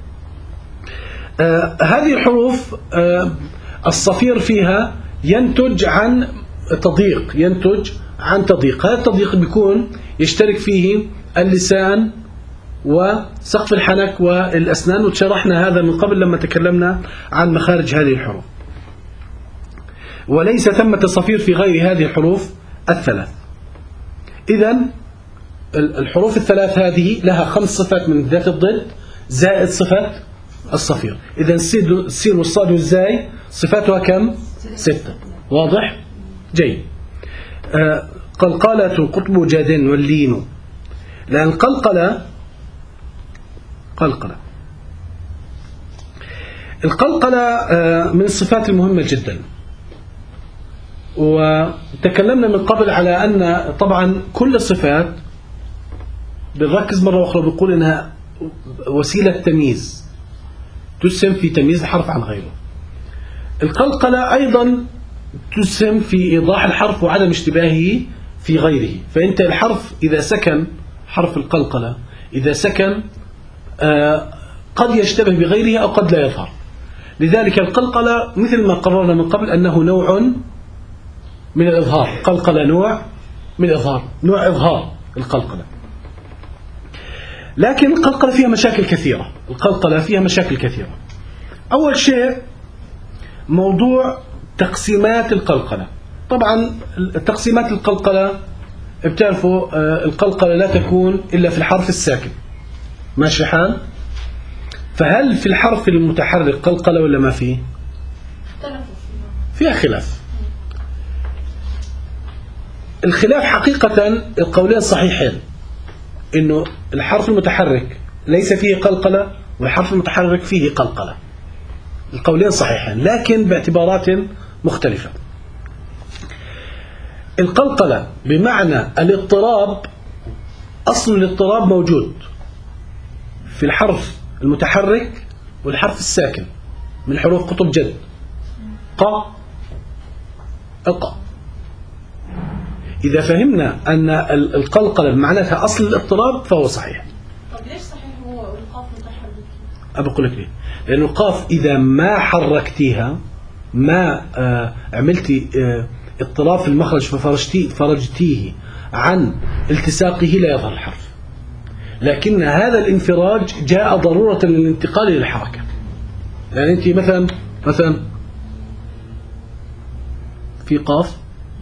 آه هذه الحروف آه الصفير فيها ينتج عن تضييق، ينتج عن تضييق. هذا التضييق بيكون يشترك فيه اللسان وسقف الحنك والأسنان، وشرحنا هذا من قبل لما تكلمنا عن مخارج هذه الحروف. وليس ثمة صفير في غير هذه الحروف الثلاث. إذن الحروف الثلاث هذه لها خمس صفات من ذات الضد زائد صفة الصفير. إذن السين والصاد والزاي صفاتها كم؟ ستة. واضح؟ جيد. آه قلقلة قطب جاد واللين. لأن قلقلة قلقلة القلقلة آه من الصفات المهمة جدا. وتكلمنا من قبل على أن طبعا كل الصفات بنركز مرة أخرى بنقول إنها وسيلة تمييز تسهم في تمييز الحرف عن غيره. القلقلة أيضا تسهم في إيضاح الحرف وعدم اشتباهه في غيره. فأنت الحرف إذا سكن، حرف القلقلة إذا سكن آه قد يشتبه بغيره أو قد لا يظهر. لذلك القلقلة مثل ما قررنا من قبل أنه نوع من الإظهار. قلقلة نوع من الإظهار، نوع إظهار القلقلة. لكن القلقلة فيها مشاكل كثيرة. القلقلة فيها مشاكل كثيرة. أول شيء موضوع تقسيمات القلقلة. طبعا تقسيمات القلقلة بتعرفوا القلقلة لا تكون إلا في الحرف الساكن، ماشي حال؟ فهل في الحرف المتحرك قلقلة ولا ما فيه؟ فيها خلاف. الخلاف حقيقة القولين صحيحين، إنه الحرف المتحرك ليس فيه قلقلة والحرف المتحرك فيه قلقلة. القولين صحيحين لكن باعتبارات مختلفة. القلقلة بمعنى الاضطراب، أصل الاضطراب موجود في الحرف المتحرك والحرف الساكن من حروف قطب جد. ق الق. إذا فهمنا أن القلقلة معناتها أصل الاضطراب فهو صحيح. طب ليش صحيح هو القاف متحرك؟ أقول لك ليه؟ لأن القاف إذا ما حركتيها، ما آه عملتي آه اضطراب في المخرج ففرجتيه فرجتيه عن التصاقه لا يظهر الحرف. لكن هذا الانفراج جاء ضرورة للانتقال إلى الحركة. يعني أنت مثلا مثلا في قاف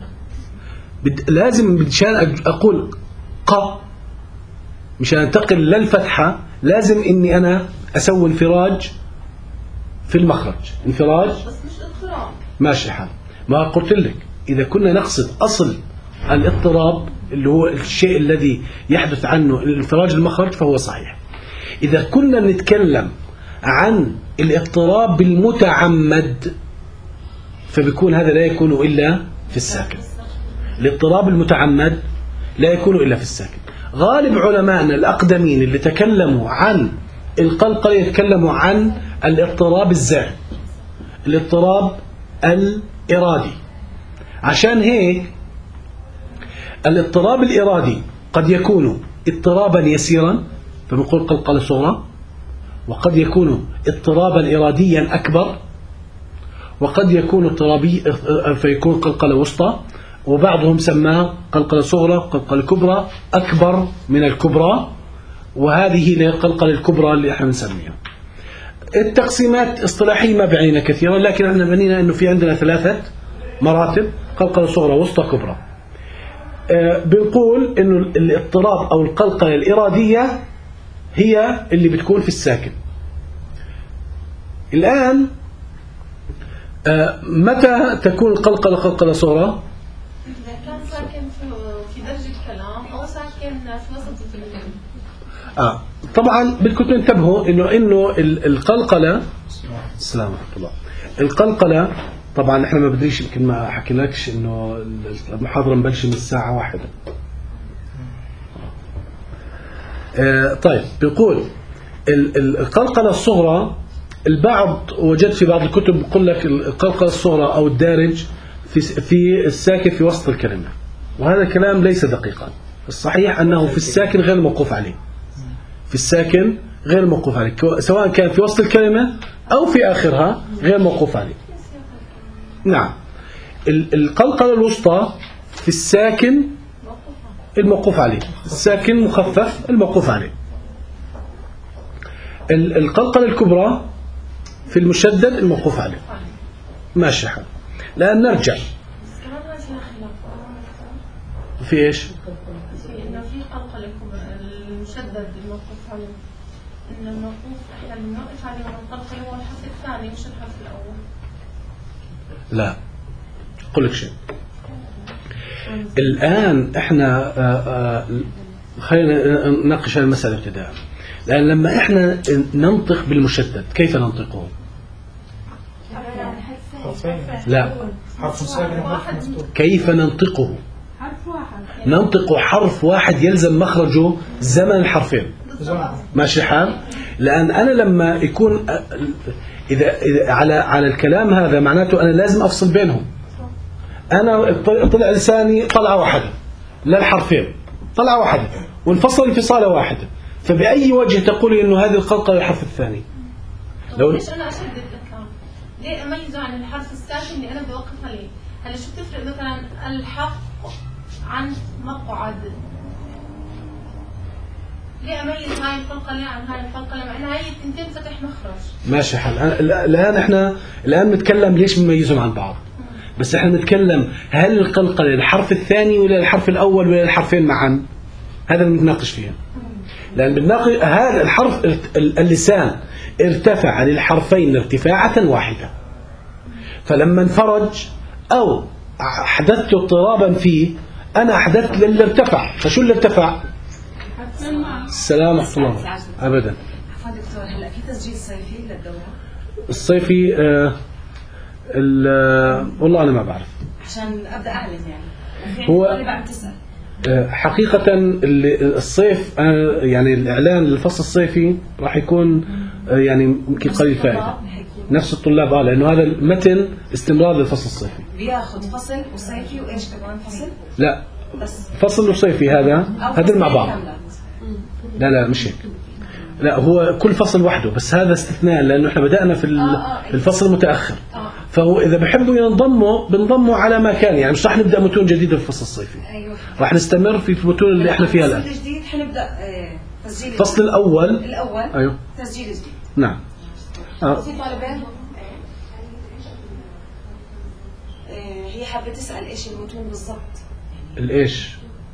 لازم مشان أقول ق مشان أنتقل للفتحة لازم إني أنا أسوي انفراج في المخرج. انفراج بس مش اضطراب. ماشي حال. ما قلت لك إذا كنا نقصد أصل الاضطراب اللي هو الشيء الذي يحدث عنه الانفراج المخرج فهو صحيح. إذا كنا نتكلم عن الاضطراب المتعمد فبيكون هذا لا يكون إلا في الساكن. الاضطراب المتعمد لا يكون إلا في الساكن. غالب علمائنا الأقدمين اللي تكلموا عن القلقلة يتكلموا عن الاضطراب الزائد، الاضطراب الإرادي. عشان هيك الاضطراب الإرادي قد يكون اضطرابا يسيرا فبنقول قلقلة صغرى، وقد يكون اضطرابا إراديا أكبر، وقد يكون اضطرابي فيكون قلقلة وسطى، وبعضهم سماه قلقلة صغرى قلقلة كبرى أكبر من الكبرى، وهذه هي القلقلة الكبرى اللي احنا بنسميها. التقسيمات اصطلاحية ما بعينها كثيرا، لكن احنا بنينا انه في عندنا ثلاثة مراتب: قلقلة صغرى وسطى كبرى. آه بنقول انه الاضطراب او القلقلة الإرادية هي اللي بتكون في الساكن. الآن آه متى تكون القلقلة قلقلة صغرى؟ إذا كان ساكن في درجة كلام أو ساكن في وسط الكلام. آه طبعا بدكم تنتبهوا انه انه القلقلة، السلام ورحمة الله، القلقلة طبعا احنا ما بدريش، يمكن ما حكيناكش انه المحاضرة مبلشة من الساعة واحدة. آه طيب بيقول القلقلة الصغرى، البعض وجد في بعض الكتب بيقول لك القلقلة الصغرى او الدارج في في الساكن في وسط الكلمة، وهذا الكلام ليس دقيقا. الصحيح انه في الساكن غير موقوف عليه، في الساكن غير موقوف عليه، سواء كان في وسط الكلمة أو في آخرها غير موقوف عليه. نعم. القلقلة الوسطى في الساكن الموقوف عليه، الساكن مخفف الموقوف عليه. القلقلة الكبرى في المشدد الموقوف عليه. ماشي حال. الآن نرجع في إيش؟ إنه في قلقلة المشدد الموقوف عليه، إن الموقوف إحنا بنوقف عليه من القلقلة هو الحرف الثاني مش الحرف الأول. لا أقول لك شيء. الآن إحنا خلينا نناقش هذه المسألة ابتداء. لأن لما إحنا ننطق بالمشدد كيف ننطقه؟ لا، كيف ننطقه؟ ننطق حرف واحد يلزم مخرجه زمن الحرفين. ماشي حال؟ لأن أنا لما يكون إذا, إذا على على الكلام هذا معناته أنا لازم أفصل بينهم. أنا طلع لساني طلعة واحدة للحرفين، طلعة واحدة وانفصل انفصالة واحدة، فبأي وجه تقولي إنه هذه القلقلة الحرف الثاني؟ لو ليش أنا أشدد الكلام؟ ليه أميزه عن الحرف الساكن اللي أنا بوقف عليه؟ هلا شو تفرق مثلا الحق عن مقعد؟ ليه أميز هاي القلقلة عن هاي القلقلة مع إن هاي التنتين فتح مخرج؟ ماشي حال. الآن إحنا الآن نتكلم ليش بنميزهم عن بعض، بس إحنا نتكلم هل القلقلة الحرف الثاني ولا الحرف الأول ولا الحرفين معا؟ هذا اللي بنتناقش فيه. لأن بنناقش هذا الحرف اللسان ارتفع للحرفين ارتفاعة واحدة، فلما انفرج أو حدثت اضطرابا فيه أنا أحدثت للي ارتفع. فشو اللي ارتفع؟ السلام ورحمة الله. أبدا. عفوا دكتور، هلا في تسجيل صيفي للدورة؟ الصيفي آه آه والله أنا ما بعرف، عشان أبدأ أعلن يعني. هو بعد تسأل. آه حقيقة الصيف آه يعني الإعلان للفصل الصيفي راح يكون آه يعني يمكن قليل فائدة. نفس الطلاب اه لأنه هذا المتن استمرار للفصل الصيفي. بياخذ فصل وصيفي وإيش كمان فصل؟ لا فصل وصيفي هذا هذا مع بعض. لا لا مش هيك، لا هو كل فصل وحده، بس هذا استثناء لأنه احنا بدأنا في الفصل المتأخر، فهو إذا بحبوا ينضموا بنضموا على ما كان، يعني مش راح نبدأ متون جديدة في الفصل الصيفي. أيوة. راح نستمر في المتون اللي احنا فيها الآن. الفصل الجديد حنبدأ تسجيل الفصل الأول الأول أيوه تسجيل جديد. نعم. آه. في طالبين هي حابة تسأل إيش المتون بالضبط. الإيش؟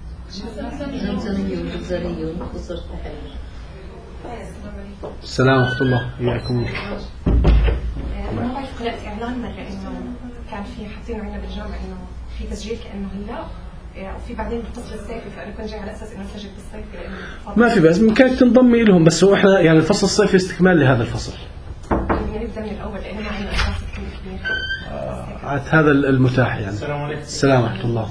السلام ورحمة الله إياكم. ما بعرف قرأت إعلان مرة إنه كان في حاطين عنا بالجامعة إنه في تسجيل كأنه هلا يعني وفي بعدين الفصل الصيفي، فانا كنت جاي على اساس انه اسجل بالصيف لانه ما في بس ممكن تنضمي لهم، بس هو احنا يعني الفصل الصيفي استكمال لهذا الفصل. يعني نبدا من الاول لانه ما عندنا اساس كثير كبير. آه هذا المتاح يعني. السلام عليكم. السلام ورحمة الله.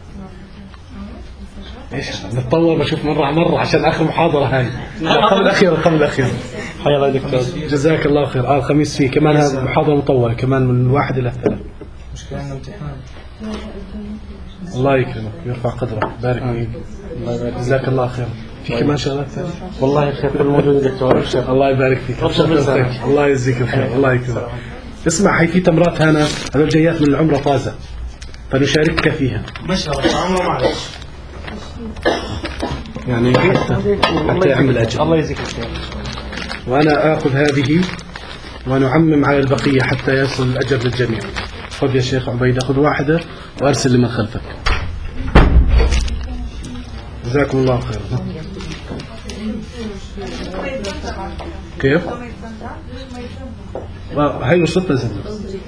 ايش نتطور بشوف مرة على مرة عشان اخر محاضرة هاي. القبل الاخير القبل الاخير. حيا الله دكتور. جزاك الله خير. اه الخميس فيه كمان هذا محاضرة مطولة كمان من واحد الى ثلاث. مشكلة انه امتحان. الله يكرمك ويرفع قدرك. بارك فيك. جزاك الله خير. في كمان شغلات ثانية. والله الخير كل موجود دكتور. الله يبارك فيك. الله يجزيك الخير. الله يكرمك. اسمع هي في تمرات هنا هذول جايات من العمرة طازة فنشاركك فيها. ما شاء الله عمره معلش. يعني حتى حتى يعمل أجر. الله يجزيك الخير. وأنا آخذ هذه ونعمم على البقية حتى يصل الأجر للجميع. خذ يا شيخ عبيد أخذ واحدة وأرسل لمن خلفك. جزاكم الله خير. كيف؟ هاي وصلت زين.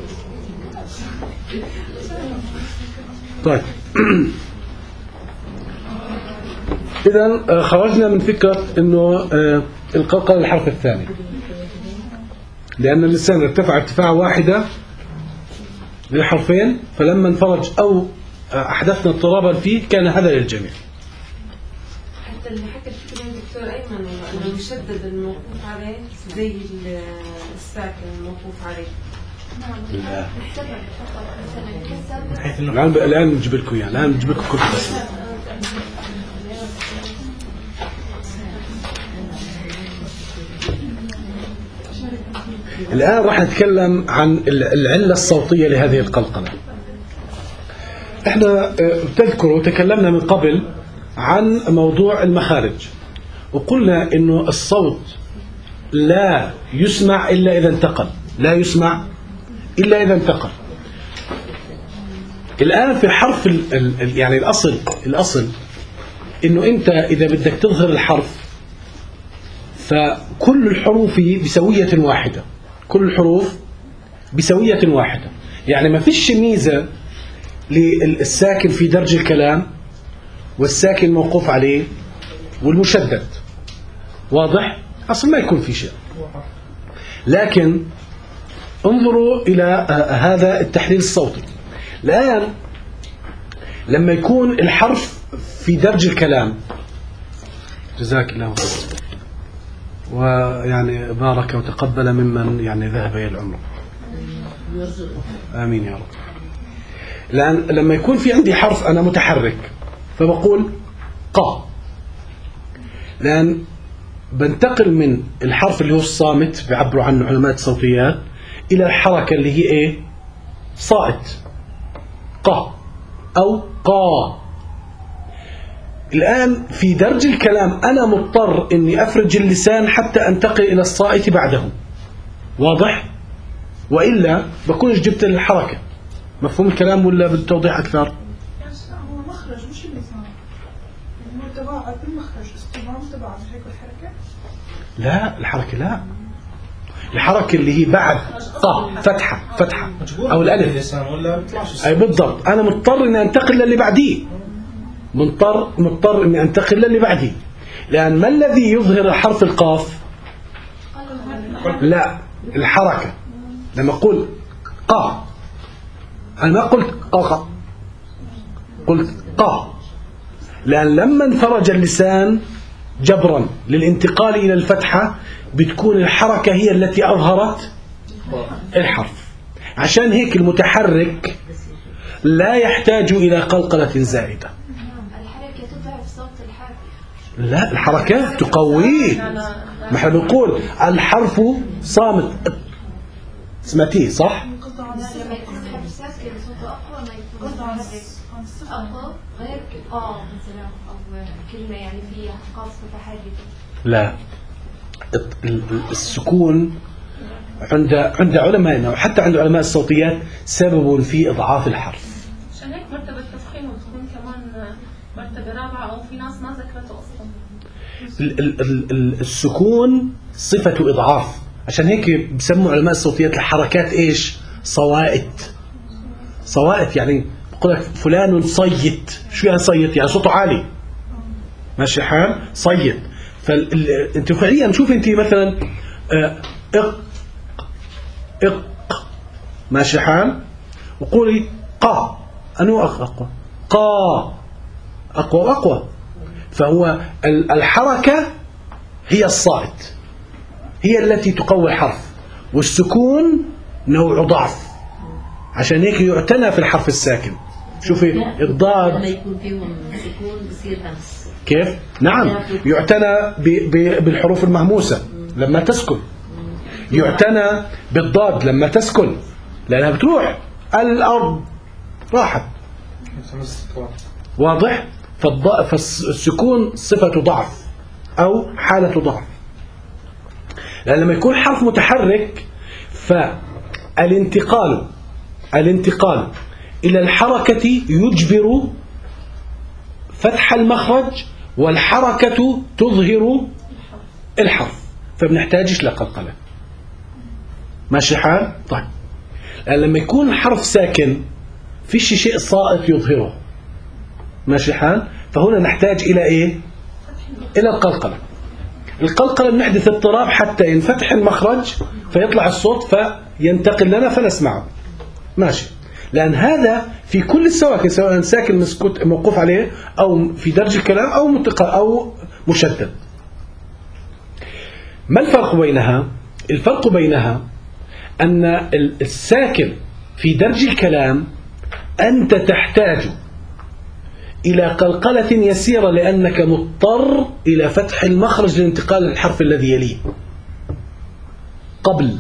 طيب إذا خرجنا من فكرة إنه القلقلة الحرف الثاني، لأن اللسان ارتفع ارتفاع واحدة للحرفين، فلما انفرج أو أحدثنا اضطرابا فيه كان هذا للجميع. حتى اللي حكى فيه الدكتور أيمن إنه يشدد الموقوف عليه زي الساكن الموقوف عليه. الآن الآن نجيب لكم يعني الآن نجيب لكم كل بس. الآن راح نتكلم عن العلة الصوتية لهذه القلقلة. احنا تذكروا تكلمنا من قبل عن موضوع المخارج وقلنا انه الصوت لا يسمع إلا إذا انتقل، لا يسمع إلا إذا انتقل. الآن في حرف ال ال يعني الأصل الأصل إنه أنت إذا بدك تظهر الحرف فكل الحروف بسوية واحدة، كل الحروف بسوية واحدة، يعني ما فيش ميزة للساكن في درج الكلام والساكن موقوف عليه والمشدد. واضح؟ أصلا ما يكون في شيء. لكن انظروا إلى هذا التحليل الصوتي. الآن لما يكون الحرف في درج الكلام، جزاك الله خير ويعني بارك وتقبل ممن يعني ذهب إلى العمرة. آمين يا رب. الآن لما يكون في عندي حرف أنا متحرك فبقول ق، لأن بنتقل من الحرف اللي هو الصامت بيعبروا عنه علماء الصوتيات إلى الحركة اللي هي إيه؟ صائت، ق أو قا. الآن في درج الكلام أنا مضطر إني أفرج اللسان حتى أنتقل إلى الصائت بعده. واضح؟ وإلا بكونش جبت الحركة. مفهوم الكلام ولا بالتوضيح أكثر؟ هو مخرج مش اللسان، هو تباعد بالمخرج، استمرار تباعد هيك الحركة. لا الحركة لا، الحركة اللي هي بعد ق فتحة فتحة أو الألف. أي بالضبط، أنا مضطر إني أنتقل للي بعديه، مضطر مضطر إني أنتقل للي بعديه. لأن ما الذي يظهر حرف القاف؟ لا الحركة. لما أقول ق أنا ما قلت ق، قلت ق، لأن لما انفرج اللسان جبرا للانتقال إلى الفتحة بتكون الحركة هي التي أظهرت الحرف. عشان هيك المتحرك لا يحتاج إلى قلقلة زائدة. الحركة تضعف صوت الحرف. لا الحركة تقويه. ما احنا بنقول الحرف صامت، سمعتيه صح؟ لما يكون الحرف ساكن صوته أقوى ما يكون متحرك أقوى غير آه مثلا أو كلمة يعني فيها قاف متحركة. لا السكون عند عند علمائنا وحتى عند علماء الصوتيات سبب في إضعاف الحرف. عشان هيك مرتبة تفخيم وتكون كمان مرتبة رابعة أو في ناس ما ذكرته أصلا. ال ال ال السكون صفة إضعاف، عشان هيك بسموا علماء الصوتيات الحركات إيش؟ صوائت. صوائت يعني يقول لك فلان صيت. شو يعني صيت؟ يعني صوته عالي، ماشي حال صيت. فانت فعليا شوف انت مثلا اق اق ماشي حال، وقولي قا، انو اقوى؟ قا اقوى واقوى. فهو الحركه هي الصائت، هي التي تقوي الحرف، والسكون نوع ضعف، عشان هيك يعتنى في الحرف الساكن. شوفي الضاد لما يكون فيهم سكون بصير همس. كيف؟ نعم، يعتنى بالحروف المهموسة لما تسكن، يعتنى بالضاد لما تسكن لأنها بتروح الأرض راحت. واضح؟ فالسكون صفة ضعف أو حالة ضعف. لأن لما يكون حرف متحرك فالانتقال الانتقال إلى الحركة يجبر فتح المخرج، والحركة تظهر الحرف، فبنحتاجش لقلقلة. ماشي حال؟ طيب لما يكون الحرف ساكن فيش شيء سائط يظهره، ماشي حال؟ فهنا نحتاج إلى إيه؟ إلى القلقلة. القلقلة بنحدث اضطراب حتى ينفتح المخرج فيطلع الصوت فينتقل لنا فنسمعه. ماشي. لأن هذا في كل السواكن، سواء ساكن مسكوت موقوف عليه أو في درج الكلام أو متق أو مشدد. ما الفرق بينها؟ الفرق بينها أن الساكن في درج الكلام أنت تحتاج إلى قلقلة يسيرة لأنك مضطر إلى فتح المخرج لانتقال الحرف الذي يليه. قبل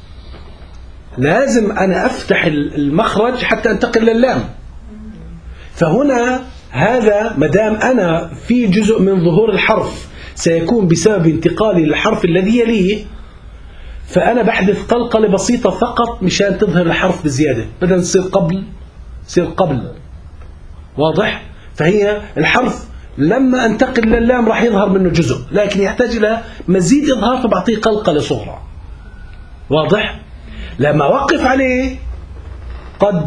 لازم أنا أفتح المخرج حتى أنتقل لللام. فهنا هذا مدام أنا في جزء من ظهور الحرف سيكون بسبب انتقالي للحرف الذي يليه، فأنا بحدث قلقلة بسيطة فقط مشان تظهر الحرف بزيادة، بدل تصير قبل تصير قبل. واضح؟ فهي الحرف لما انتقل لللام راح يظهر منه جزء، لكن يحتاج إلى مزيد إظهار فبعطيه قلقلة صغرى. واضح؟ لما أوقف عليه قد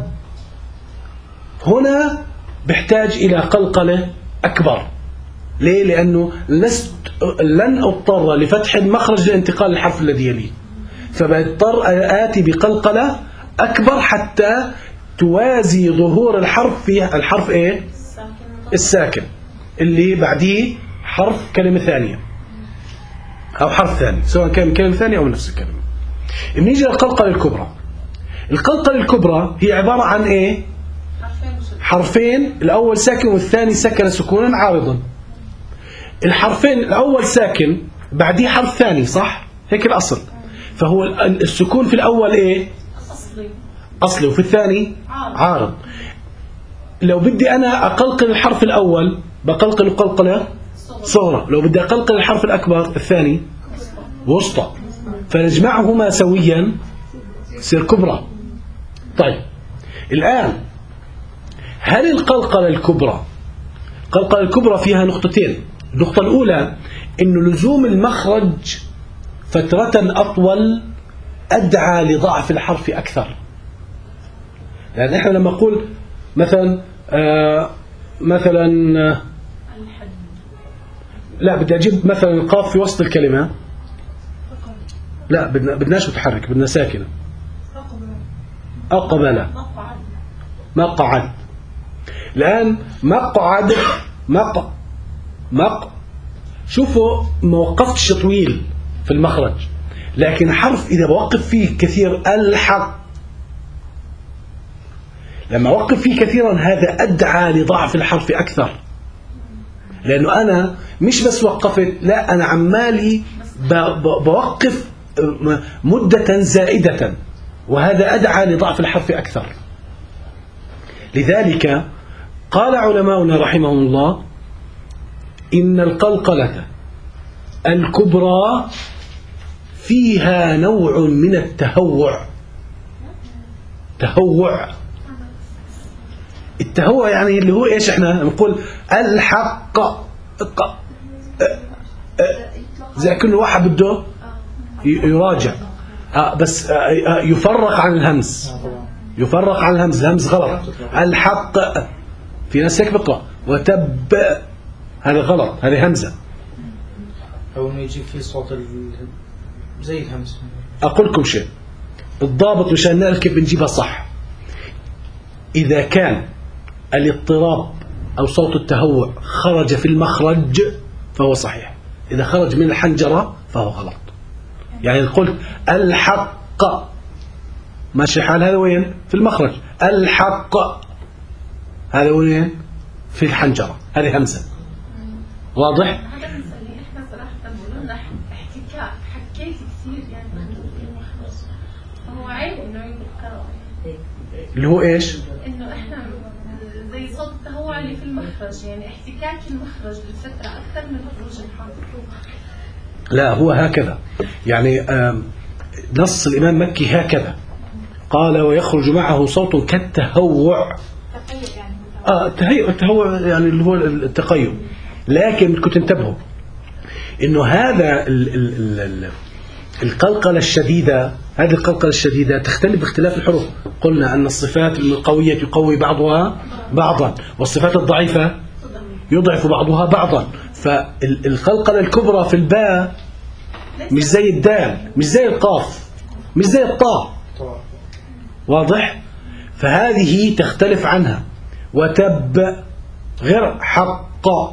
هنا بحتاج إلى قلقلة أكبر. ليه؟ لأنه لست لن أضطر لفتح المخرج لانتقال الحرف الذي يليه، فبضطر آتي بقلقلة أكبر حتى توازي ظهور الحرف في الحرف إيه؟ الساكن اللي بعديه حرف كلمة ثانية أو حرف ثاني، سواء كان كلمة ثانية أو نفس الكلمة. بنيجي للقلقلة الكبرى. القلقلة الكبرى هي عبارة عن إيه؟ حرفين، الأول ساكن والثاني سكن سكونا عارضا. الحرفين الأول ساكن بعديه حرف ثاني، صح؟ هيك الأصل. فهو السكون في الأول إيه؟ أصلي أصلي، وفي الثاني عارض. لو بدي أنا أقلقل الحرف الأول بقلقل قلقلة صغرى، لو بدي أقلقل الحرف الأكبر الثاني وسطى، فنجمعهما سويا يصير كبرى. طيب الآن هل القلقلة الكبرى القلقلة الكبرى فيها نقطتين. النقطة الأولى إنه لزوم المخرج فترة أطول أدعى لضعف الحرف أكثر. لأن إحنا لما نقول مثلا آه مثلا آه لا بدي أجيب مثلا القاف في وسط الكلمة، لا بدنا بدناش متحرك، بدنا ساكنة. أقبل مقعد. الآن مقعد مق مق شوفوا ما وقفتش طويل في المخرج، لكن حرف إذا بوقف فيه كثير الحق، لما أوقف فيه كثيرا هذا أدعى لضعف الحرف أكثر، لأنه أنا مش بس وقفت، لا أنا عمالي بوقف مدة زائدة، وهذا أدعى لضعف الحرف أكثر. لذلك قال علماؤنا رحمهم الله إن القلقلة الكبرى فيها نوع من التهوع. تهوع التهوع يعني اللي هو إيش؟ إحنا نقول الحق زي كل واحد بده يراجع بس يفرق عن الهمس. يفرق عن الهمز. الهمز غلط. الحق في ناس هيك بقرأ وتب، هذا غلط، هذه همزة. أو إنه يجي فيه صوت ال... زي الهمس. أقول لكم شيء، الضابط مشان نعرف كيف بنجيبها صح، إذا كان الاضطراب أو صوت التهوع خرج في المخرج فهو صحيح، إذا خرج من الحنجرة فهو غلط. يعني قلت الحق ماشي حال، هذا وين؟ في المخرج. الحق هذا وين؟ في الحنجرة، هذه همزة. واضح؟ هذا بنسميه احنا صراحة بنقول لنا احتكاك، حكيت كثير يعني هو عيب انه يذكروا اللي هو ايش؟ انه احنا زي صوت التهوع اللي في المخرج، يعني احتكاك المخرج للفترة اكثر من خروج الحرف. لا، هو هكذا يعني نص الإمام مكي هكذا قال ويخرج معه صوت كالتهوع. اه التهيؤ، التهوع يعني اللي هو التقيؤ. لكن كنت انتبهوا انه هذا ال ال ال القلقلة الشديدة، هذه القلقلة الشديدة تختلف باختلاف الحروف. قلنا أن الصفات القوية يقوي بعضها بعضا، والصفات الضعيفة يضعف بعضها بعضا. فالقلقلة الكبرى في الباء مش زي الدال، مش زي القاف، مش زي الطاء. واضح؟ فهذه تختلف عنها. وتب غير حق.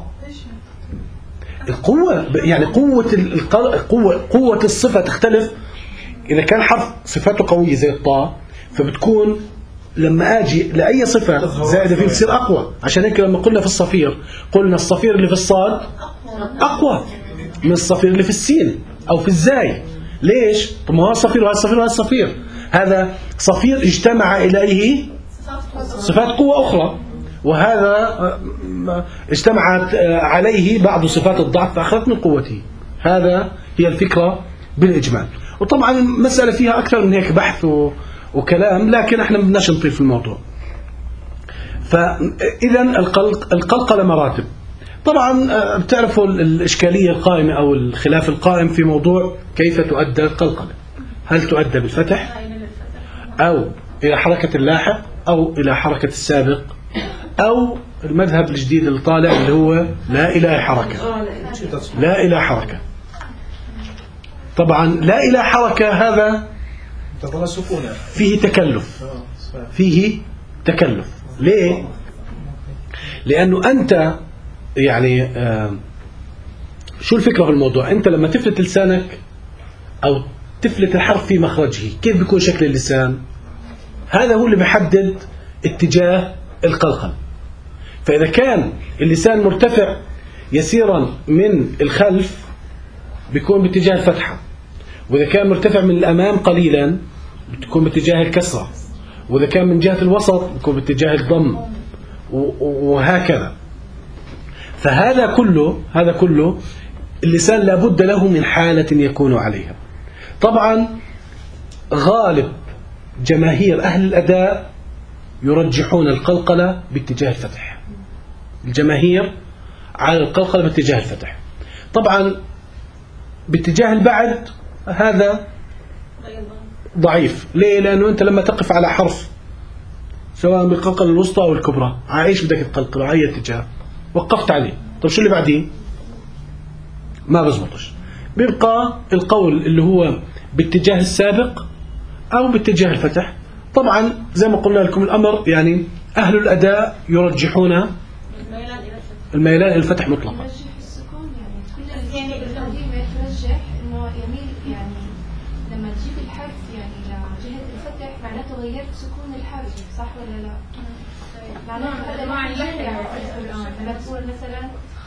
القوة يعني قوة القوة قوة الصفة تختلف. إذا كان حرف صفاته قوية زي الطاء فبتكون لما أجي لأي صفة زائدة فيه تصير أقوى. عشان هيك لما قلنا في الصفير قلنا الصفير اللي في الصاد أقوى من الصفير اللي في السين أو في الزاي. ليش؟ طب ما هو الصفير وهذا الصفير وهذا الصفير، هذا صفير اجتمع إليه صفات قوة أخرى، وهذا اجتمعت عليه بعض صفات الضعف فأخذت من قوته. هذا هي الفكرة بالإجمال. وطبعا المسألة فيها أكثر من هيك بحث وكلام، لكن احنا ما بدناش نطيل في الموضوع. فإذا القلقلة مراتب. طبعا بتعرفوا الإشكالية القائمة أو الخلاف القائم في موضوع كيف تؤدى القلقلة. هل تؤدى بالفتح أو إلى حركة اللاحق أو إلى حركة السابق أو المذهب الجديد اللي طالع اللي هو لا إله حركة. لا إله حركة. طبعا لا إله حركة هذا فيه تكلف، فيه تكلف. ليه؟ لأنه أنت يعني آه شو الفكرة في الموضوع؟ أنت لما تفلت لسانك أو تفلت الحرف في مخرجه كيف بيكون شكل اللسان؟ هذا هو اللي بيحدد اتجاه القلقل. فإذا كان اللسان مرتفع يسيرا من الخلف بيكون باتجاه الفتحة، وإذا كان مرتفع من الأمام قليلا بتكون باتجاه الكسرة، وإذا كان من جهة الوسط بيكون باتجاه الضم، وهكذا. فهذا كله هذا كله اللسان لابد له من حالة يكون عليها. طبعا غالب جماهير أهل الأداء يرجحون القلقلة باتجاه الفتح. الجماهير على القلقلة باتجاه الفتح. طبعا باتجاه البعد هذا ضعيف. ليه؟ لأنه أنت لما تقف على حرف سواء بالقلقلة الوسطى أو الكبرى عايش بدك تقلقله على أي اتجاه، وقفت عليه، طب شو اللي بعديه؟ ما بزبطش. بيبقى القول اللي هو باتجاه السابق أو باتجاه الفتح. طبعا زي ما قلنا لكم الأمر يعني أهل الأداء يرجحون الميلان إلى الفتح مطلقا. يرجح السكون يعني يعني التقديم يترجح إنه يميل، يعني لما تجيب الحرف يعني لجهة الفتح معناته غيرت سكون الحرف، صح ولا لا؟ معناته هذا معنى يعني لما تقول مثلا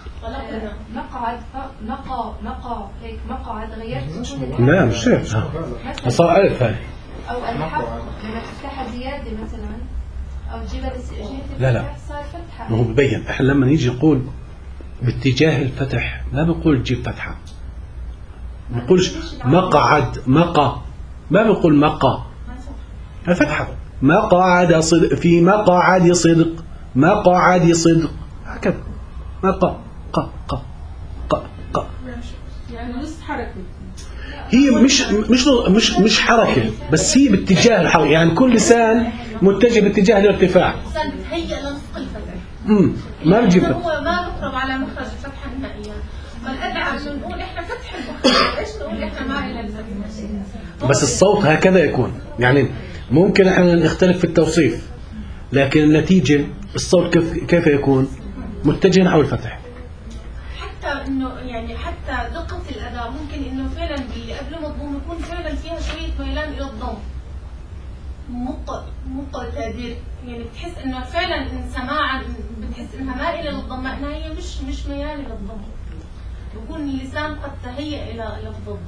مقعد مقا مقا هيك مقعد غيرت سكون الحرف. لا مش هيك، صار ألف هاي. أو الحق لما تفتحها زيادة مثلا أو تجيبها جهة لا لا الفتح صار فتحة. ما هو ببين. احنا لما نيجي نقول باتجاه الفتح ما بنقول تجيب فتحة، ما بنقولش مقعد مقا، ما بنقول مقا الفتحة. مقعد صدق، في مقعد صدق، مقعد صدق، هكذا. مقا ق ق ق ق يعني نص حركة. هي مش مش مش مش حركة، بس هي باتجاه الحركة. يعني كل لسان متجه باتجاه الارتفاع. الإنسان بتهيأ لنطق الفتح. امم ما بجيب هو ما بقرب على مخرج الفتحة نهائيا. فالأدعى إنه نقول إحنا فتح المخرج، إيش نقول إحنا ما إلى الفتح. بس الصوت هكذا يكون، يعني ممكن احنا نختلف في التوصيف، لكن النتيجة الصوت كيف كيف يكون متجه نحو الفتح. حتى إنه يعني حتى دقة الأداء ممكن إنه فعلا اللي قبله مضموم يكون فعلا فيها شوية ميلان إلى الضم. مضطر مضطر تقدير، يعني بتحس إنه فعلا سماعا بتحس إنها مائلة للضم، معناها هي مش مش ميالة للضم. يكون اللسان قد تهيأ إلى إلى الضم.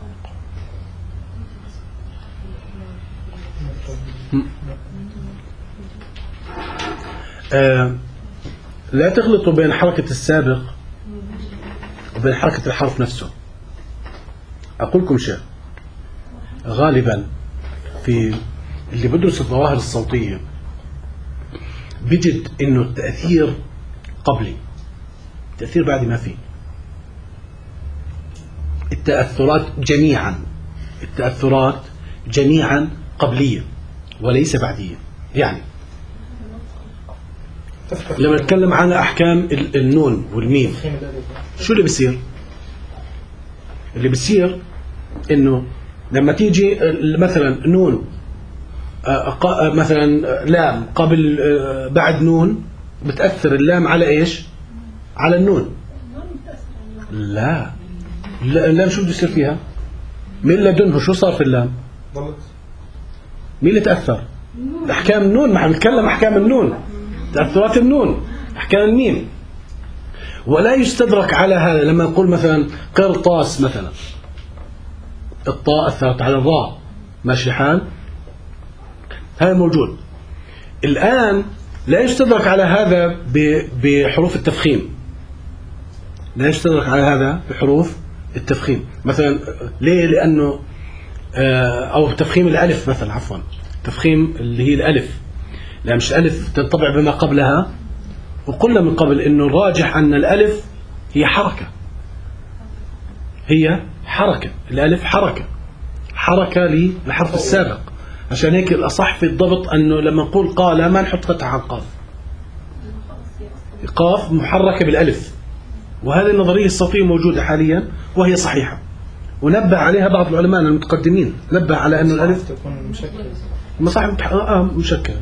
آه لا تخلطوا بين حركة السابق وبين حركة الحرف نفسه. أقول لكم شيء، غالبا في اللي بدرس الظواهر الصوتية بيجد إنه التأثير قبلي، التأثير بعد ما فيه. التأثرات جميعا التأثرات جميعا قبلية وليس بعدية. يعني لما نتكلم عن أحكام النون والميم، شو اللي بيصير؟ اللي بيصير إنه لما تيجي مثلا نون مثلا لام قبل بعد نون، بتأثر اللام على إيش؟ على النون. لا اللام شو بده يصير فيها؟ من لدنه شو صار في اللام؟ مين اللي تأثر؟ أحكام النون، ما حنتكلم أحكام النون، تأثرات النون، أحكام الميم. ولا يستدرك على هذا لما نقول مثلا قرطاس مثلا، الطاء أثرت على الراء، ماشي حال، هذا موجود. الآن لا يستدرك على هذا بحروف التفخيم، لا يستدرك على هذا بحروف التفخيم. مثلا ليه؟ لأنه أو تفخيم الألف مثلا، عفوا تفخيم اللي هي الألف، لأن مش الألف تنطبع بما قبلها. وقلنا من قبل إنه الراجح أن الألف هي حركة، هي حركة، الألف حركة حركة للحرف السابق. عشان هيك الأصح في الضبط أنه لما نقول قال ما نحط فتحة على القاف، قاف محركة بالألف. وهذه النظرية الصوتية موجودة حاليا وهي صحيحة، ونبه عليها بعض العلماء المتقدمين، نبه على أنه الألف تكون مشكلة مصاحب آه مشكلة.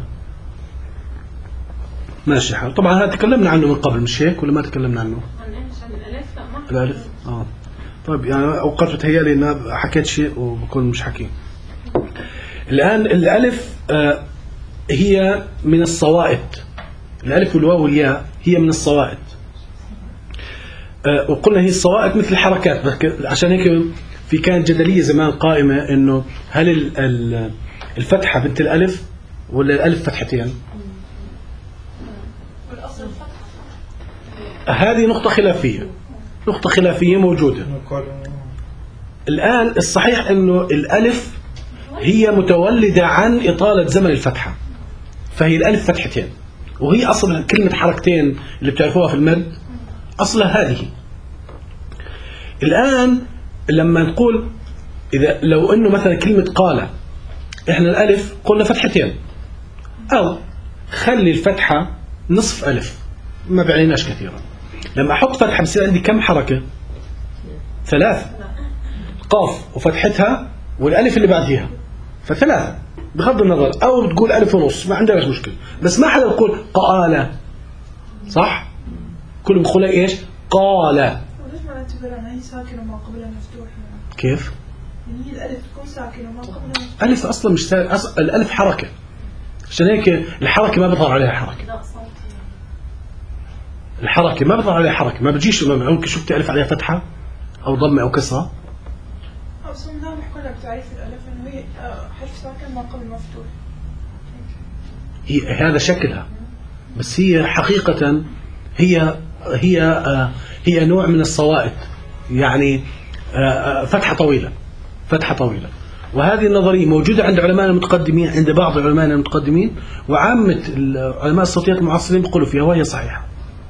ماشي حال. طبعا هذا تكلمنا عنه من قبل، مش هيك ولا ما تكلمنا عنه؟ الألف آه طيب، يعني أوقات بتهيألي إن حكيت شيء وبكون مش حكي. الآن الألف آه هي من الصوائد، الألف والواو والياء هي من الصوائد. آه وقلنا هي الصوائد مثل الحركات، عشان هيك في كانت جدلية زمان قائمة إنه هل الفتحة بنت الألف ولا الألف فتحتين؟ هذه نقطة خلافية، نقطة خلافية موجودة. الآن الصحيح إنه الألف هي متولدة عن إطالة زمن الفتحة، فهي الألف فتحتين، وهي أصل كلمة حركتين اللي بتعرفوها في المد أصلها هذه. الآن لما نقول إذا لو إنه مثلا كلمة قال، إحنا الألف قلنا فتحتين، أو خلي الفتحة نصف ألف، ما بعنيناش كثيرا. لما أحط فتحة بصير عندي كم حركة؟ ثلاث، قاف وفتحتها والألف اللي بعديها، فثلاثة بغض النظر. أو بتقول ألف ونص، ما عندناش مشكلة، بس ما حدا يقول قال، صح؟ كلهم بيقولوا إيش؟ قال. وليش ما نعتبر أنها هي ساكنة وما قبلها مفتوح؟ كيف؟ يعني هي الألف تكون ساكنة وما قبلها مفتوح. ألف أصلا مش ساكنة، أصل الألف حركة، عشان هيك الحركة ما بيظهر عليها حركة. الحركة ما بيظهر عليها حركة، ما بتجيش ممكن شفت ألف عليها فتحة أو ضمة أو كسرة. بس من هون بحكوا لك تعريف الألف إنه هي حرف ساكن ما قبل مفتوح. هي هذا شكلها، بس هي حقيقة هي هي آه هي نوع من الصوائد، يعني آه فتحة طويلة، فتحة طويلة. وهذه النظرية موجودة عند علماء المتقدمين، عند بعض العلماء المتقدمين، وعامة العلماء الصوتيات المعاصرين بيقولوا فيها، وهي صحيحة.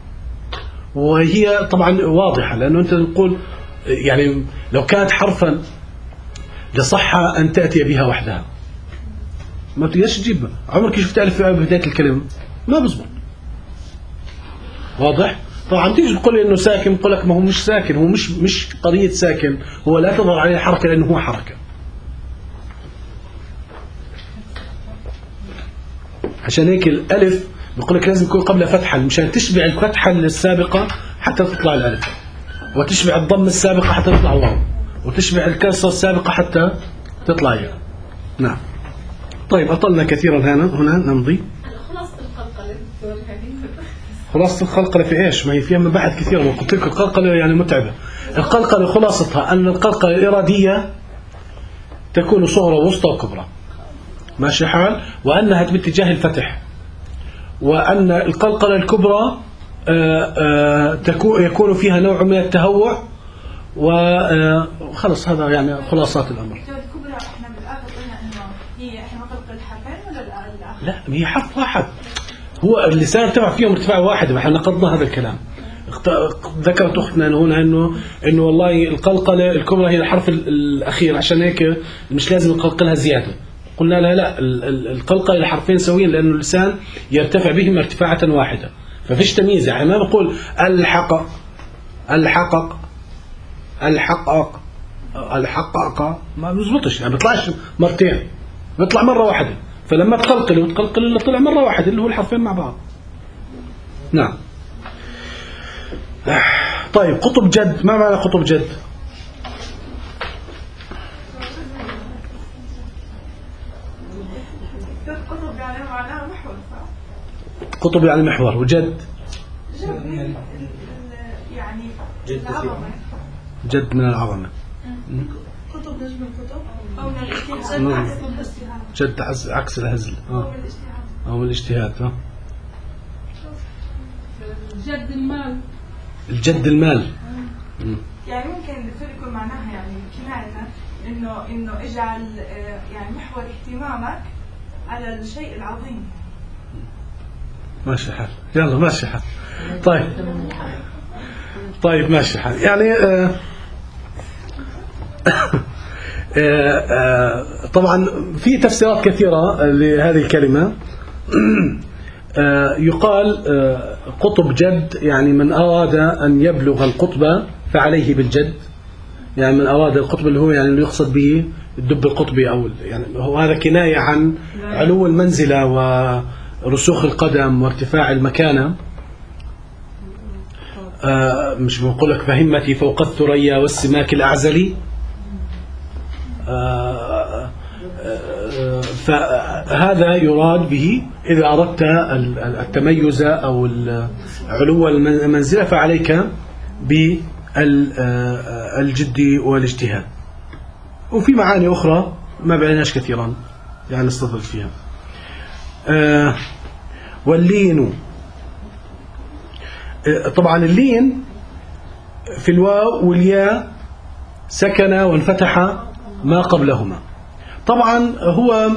وهي طبعا واضحة، لأنه أنت تقول يعني لو كانت حرفا لصح أن تأتي بها وحدها، ما بتقدرش تجيبها. عمرك شفت ألف في بداية الكلمة؟ ما بزبط. واضح؟ طبعا تيجي تقول لي انه ساكن، بقول لك ما هو مش ساكن، هو مش مش قضية ساكن، هو لا تظهر عليه حركة لأنه هو حركة. عشان هيك الألف بقول لك لازم يكون قبل فتحة مشان تشبع الفتحة السابقة حتى تطلع الألف، وتشبع الضم السابقة حتى تطلع الواو، وتشبع الكسرة السابقة حتى تطلع ياء. نعم. طيب أطلنا كثيرا هنا هنا نمضي. خلاص القلقلة دكتور هذه. خلاصة القلقلة في إيش؟ ما هي فيها مباحث كثيرة، ما قلت لك القلقلة يعني متعبة. القلقلة خلاصتها أن القلقلة الإرادية تكون صغرى وسطى وكبرى، ماشي حال، وأنها باتجاه الفتح، وأن القلقلة الكبرى يكون فيها نوع من التهوع، وخلص هذا يعني خلاصات الأمر. الكبرى احنا بالآخر قلنا إنه هي احنا نقلقل حرفين ولا الآخر؟ لا، هي حرف واحد، هو اللسان ارتفع فيهم ارتفاع واحد، احنا نقضنا هذا الكلام. ذكرت أختنا هنا إنه إنه والله القلقلة الكبرى هي الحرف الأخير، عشان هيك مش لازم نقلقلها زيادة. قلنا لها لا، القلقلة الحرفين سويا لأنه اللسان يرتفع بهم ارتفاعة واحدة، ففيش تمييز. يعني ما بقول الحقق الحقق الحقق الحقق، ما بيزبطش، يعني بيطلعش مرتين، بيطلع مرة واحدة. فلما تقلقل وتقلقل اللي طلع مرة واحدة اللي هو الحرفين مع بعض. نعم. طيب قطب جد، ما معنى قطب جد؟ قطب يعني معناها محور، صح؟ قطب يعني محور، وجد جد يعني العظمة. جد من العظمة. قطب نجم القطب أو من الاجتهاد. جد عكس الهزل اه أو من الاجتهاد. اه جد المال. الجد المال. يعني ممكن الدكتور يكون معناها يعني كناية إنه إنه اجعل يعني محور اهتمامك على الشيء العظيم. ماشي حال، يلا ماشي حال. طيب طيب ماشي حال. يعني آه آه آه طبعا في تفسيرات كثيرة لهذه الكلمة. آه يقال آه قطب جد يعني من أراد أن يبلغ القطب فعليه بالجد، يعني من أراد القطب اللي هو يعني اللي يقصد به الدب القطبي، أو يعني هو هذا كناية عن علو المنزلة ورسوخ القدم وارتفاع المكانة. آه مش بقول لك فهمتي فوق الثريا والسماك الأعزلي. آه آه فهذا يراد به إذا أردت التميز أو علو المنزلة فعليك بالجد والاجتهاد. وفي معاني أخرى ما بعناش كثيرا يعني نستظل فيها. آه واللين، آه طبعا اللين في الواو والياء سكن وانفتح ما قبلهما. طبعا هو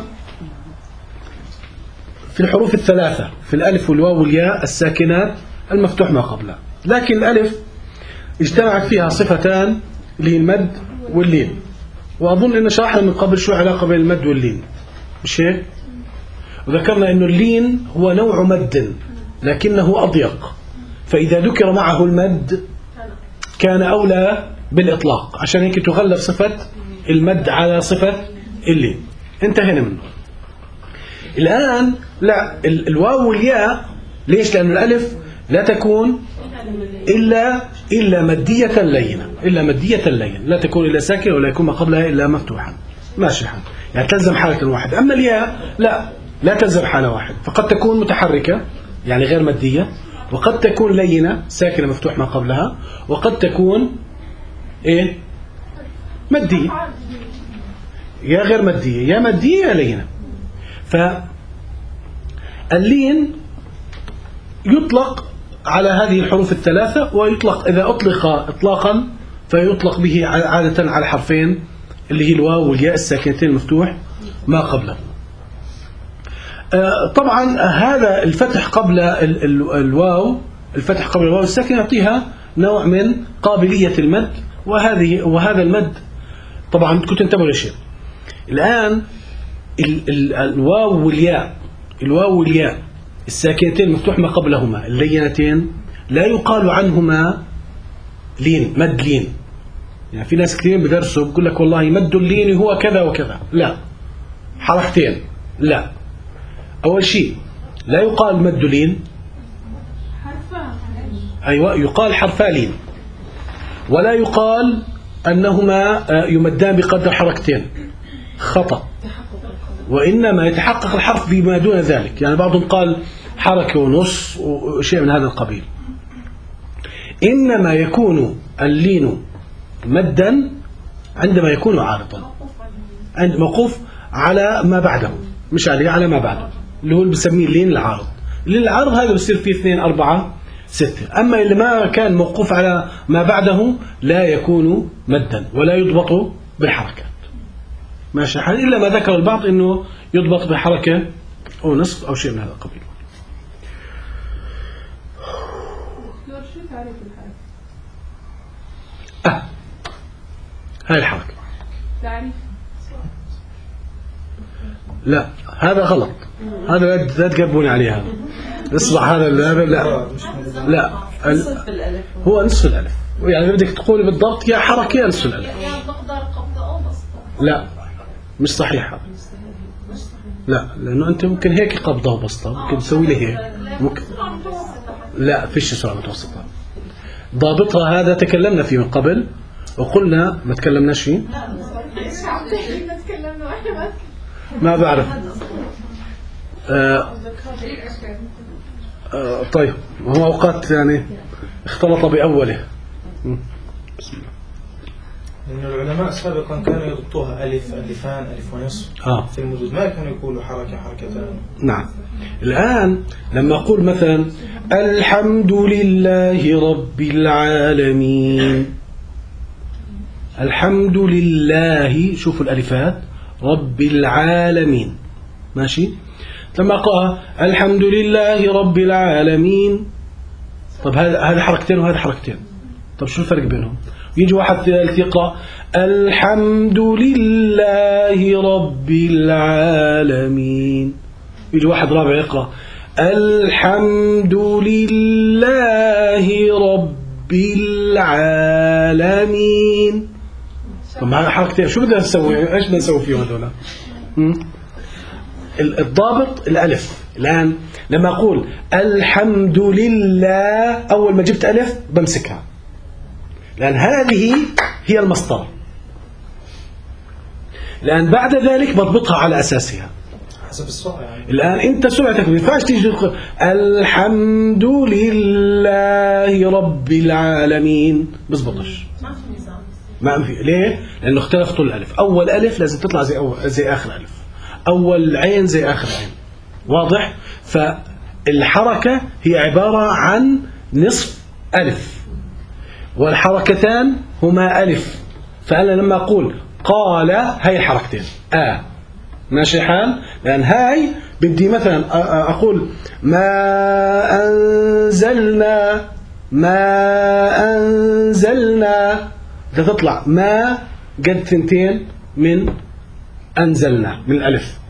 في الحروف الثلاثة في الألف والواو والياء الساكنات المفتوح ما قبلها، لكن الألف اجتمعت فيها صفتان اللي هي المد واللين، وأظن أن شرحنا من قبل شو علاقة بين المد واللين، مش هيك؟ وذكرنا أنه اللين هو نوع مد لكنه أضيق، فإذا ذكر معه المد كان أولى بالإطلاق، عشان هيك تغلب صفة المد على صفة اللين. انتهينا منه. الآن لا، الواو والياء ليش؟ لأن الألف لا تكون إلا إلا مدية لينة، إلا مدية لينة، لا تكون إلا ساكنة ولا يكون ما قبلها إلا مفتوحا. ماشي حال، يعني تلزم حالة واحدة. أما الياء لا، لا تلزم حالة واحدة، فقد تكون متحركة يعني غير مدية، وقد تكون لينة ساكنة مفتوح ما قبلها، وقد تكون إيه مدية، يا غير مدية يا مدية يا لينة. فاللين يطلق على هذه الحروف الثلاثة، ويطلق إذا أطلق إطلاقا فيطلق به عادة على حرفين اللي هي الواو والياء الساكنتين المفتوح ما قبله. طبعا هذا الفتح قبل الواو، الفتح قبل الواو الساكن يعطيها نوع من قابلية المد، وهذه وهذا المد طبعا كنت انتبهوا لشيء. الآن ال ال الواو والياء الواو والياء الساكنتين مفتوح ما قبلهما اللينتين لا يقال عنهما لين، مد لين. يعني في ناس كثير بدرسوا بقول لك والله مد اللين هو كذا وكذا، لا، حركتين، لا. أول شيء لا يقال مد لين، أيوة يقال حرفا لين، ولا يقال أنهما يمدان بقدر حركتين، خطأ، وإنما يتحقق الحرف بما دون ذلك. يعني بعضهم قال حركة ونص وشيء من هذا القبيل. إنما يكون اللين مدا عندما يكون عارضا، عند موقوف على ما بعده، مش عليه، على ما بعده، اللي هو اللي بسميه اللين العارض. اللين العارض هذا بصير فيه اثنين أربعة ستة. أما اللي ما كان موقوف على ما بعده لا يكون مدا ولا يضبط بالحركات، ماشي حال، إلا ما ذكر البعض إنه يضبط بحركة أو نصف أو شيء من هذا القبيل. شو تعريف الحركة؟ أه هاي الحركة تعريف؟ لا هذا غلط، هذا لا تقربوني عليه، هذا اصبح هذا هذا لا لا ال... هو نصف الألف. يعني بدك تقول بالضبط يا حركة يا نصف الألف. يعني مقدار قبضة أو بسطة. لا مش صحيح هذا، لا، لأنه أنت ممكن هيك قبضة وبسطة، ممكن تسوي لي هيك، ممكن لا فيش سرعة متوسطة. ضابطها هذا تكلمنا فيه من قبل وقلنا ما تكلمناش فيه، ما بعرف. آه آه طيب، هو أوقات يعني اختلط بأوله. بسم الله. لأن العلماء سابقا كانوا يضبطوها ألف، ألفان، ألف ونصف آه. في المدود، ما كانوا يقولوا حركة، حركتان. نعم. الآن لما أقول مثلا الحمد لله رب العالمين، الحمد لله، شوفوا الألفات، رب العالمين، ماشي. لما أقرأ الحمد لله رب العالمين، طب هذا حركتين وهذا حركتين، طب شو الفرق بينهم؟ يجي واحد ثالث يقرأ الحمد لله رب العالمين، يجي واحد رابع يقرأ الحمد لله رب العالمين. طب هذا حركتين، شو بدنا نسوي؟ ايش بدنا نسوي فيهم هذول؟ الضابط الألف. الآن لما أقول الحمد لله، أول ما جبت ألف بمسكها، لأن هذه هي المسطرة. الآن بعد ذلك بضبطها على أساسها حسب السرعة. يعني الآن أنت سرعتك ما ينفعش تيجي تقول الحمد لله رب العالمين، بزبطش، ما في. ليه؟ لأنه اختلف طول الألف. أول ألف لازم تطلع زي أول زي آخر ألف، أول عين زي آخر عين، واضح؟ فالحركة هي عبارة عن نصف ألف، والحركتان هما ألف. فأنا لما أقول قال هاي حركتين آ، ماشي حال. لأن هاي بدي مثلا أقول ما أنزلنا، ما أنزلنا، بدها تطلع ما قد ثنتين من أنزلنا من الألف.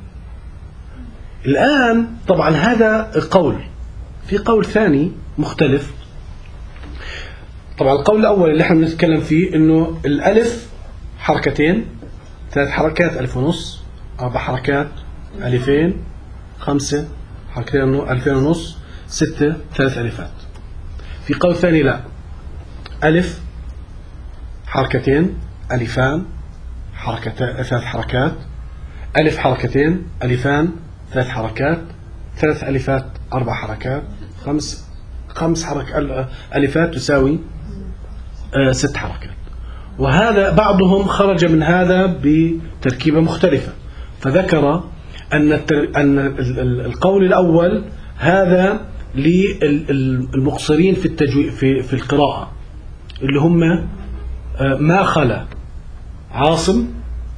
الآن طبعا هذا القول، في قول ثاني مختلف. طبعا القول الأول اللي احنا بنتكلم فيه إنه الألف حركتين، ثلاث حركات ألف ونص، أربع حركات ألفين، خمسة حركتين ألفين ونص، ستة ثلاث ألفات. في قول ثاني لا، ألف حركتين ألفان حركتين ثلاث حركات، ألف حركتين ألفان ثلاث حركات، ثلاث ألفات أربع حركات، خمس خمس حركات ألفات تساوي آه ست حركات. وهذا بعضهم خرج من هذا بتركيبة مختلفة، فذكر أن أن القول الأول هذا للمقصرين في التجويد في في القراءة، اللي هم آه ما خلا عاصم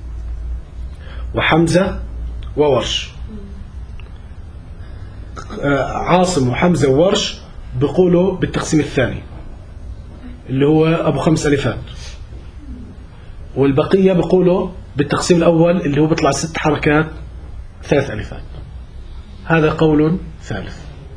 وحمزة وورش. عاصم وحمزة وورش بيقولوا بالتقسيم الثاني اللي هو أبو خمس ألفات، والبقية بيقولوا بالتقسيم الأول اللي هو بيطلع ست حركات ثلاث ألفات. هذا قول ثالث.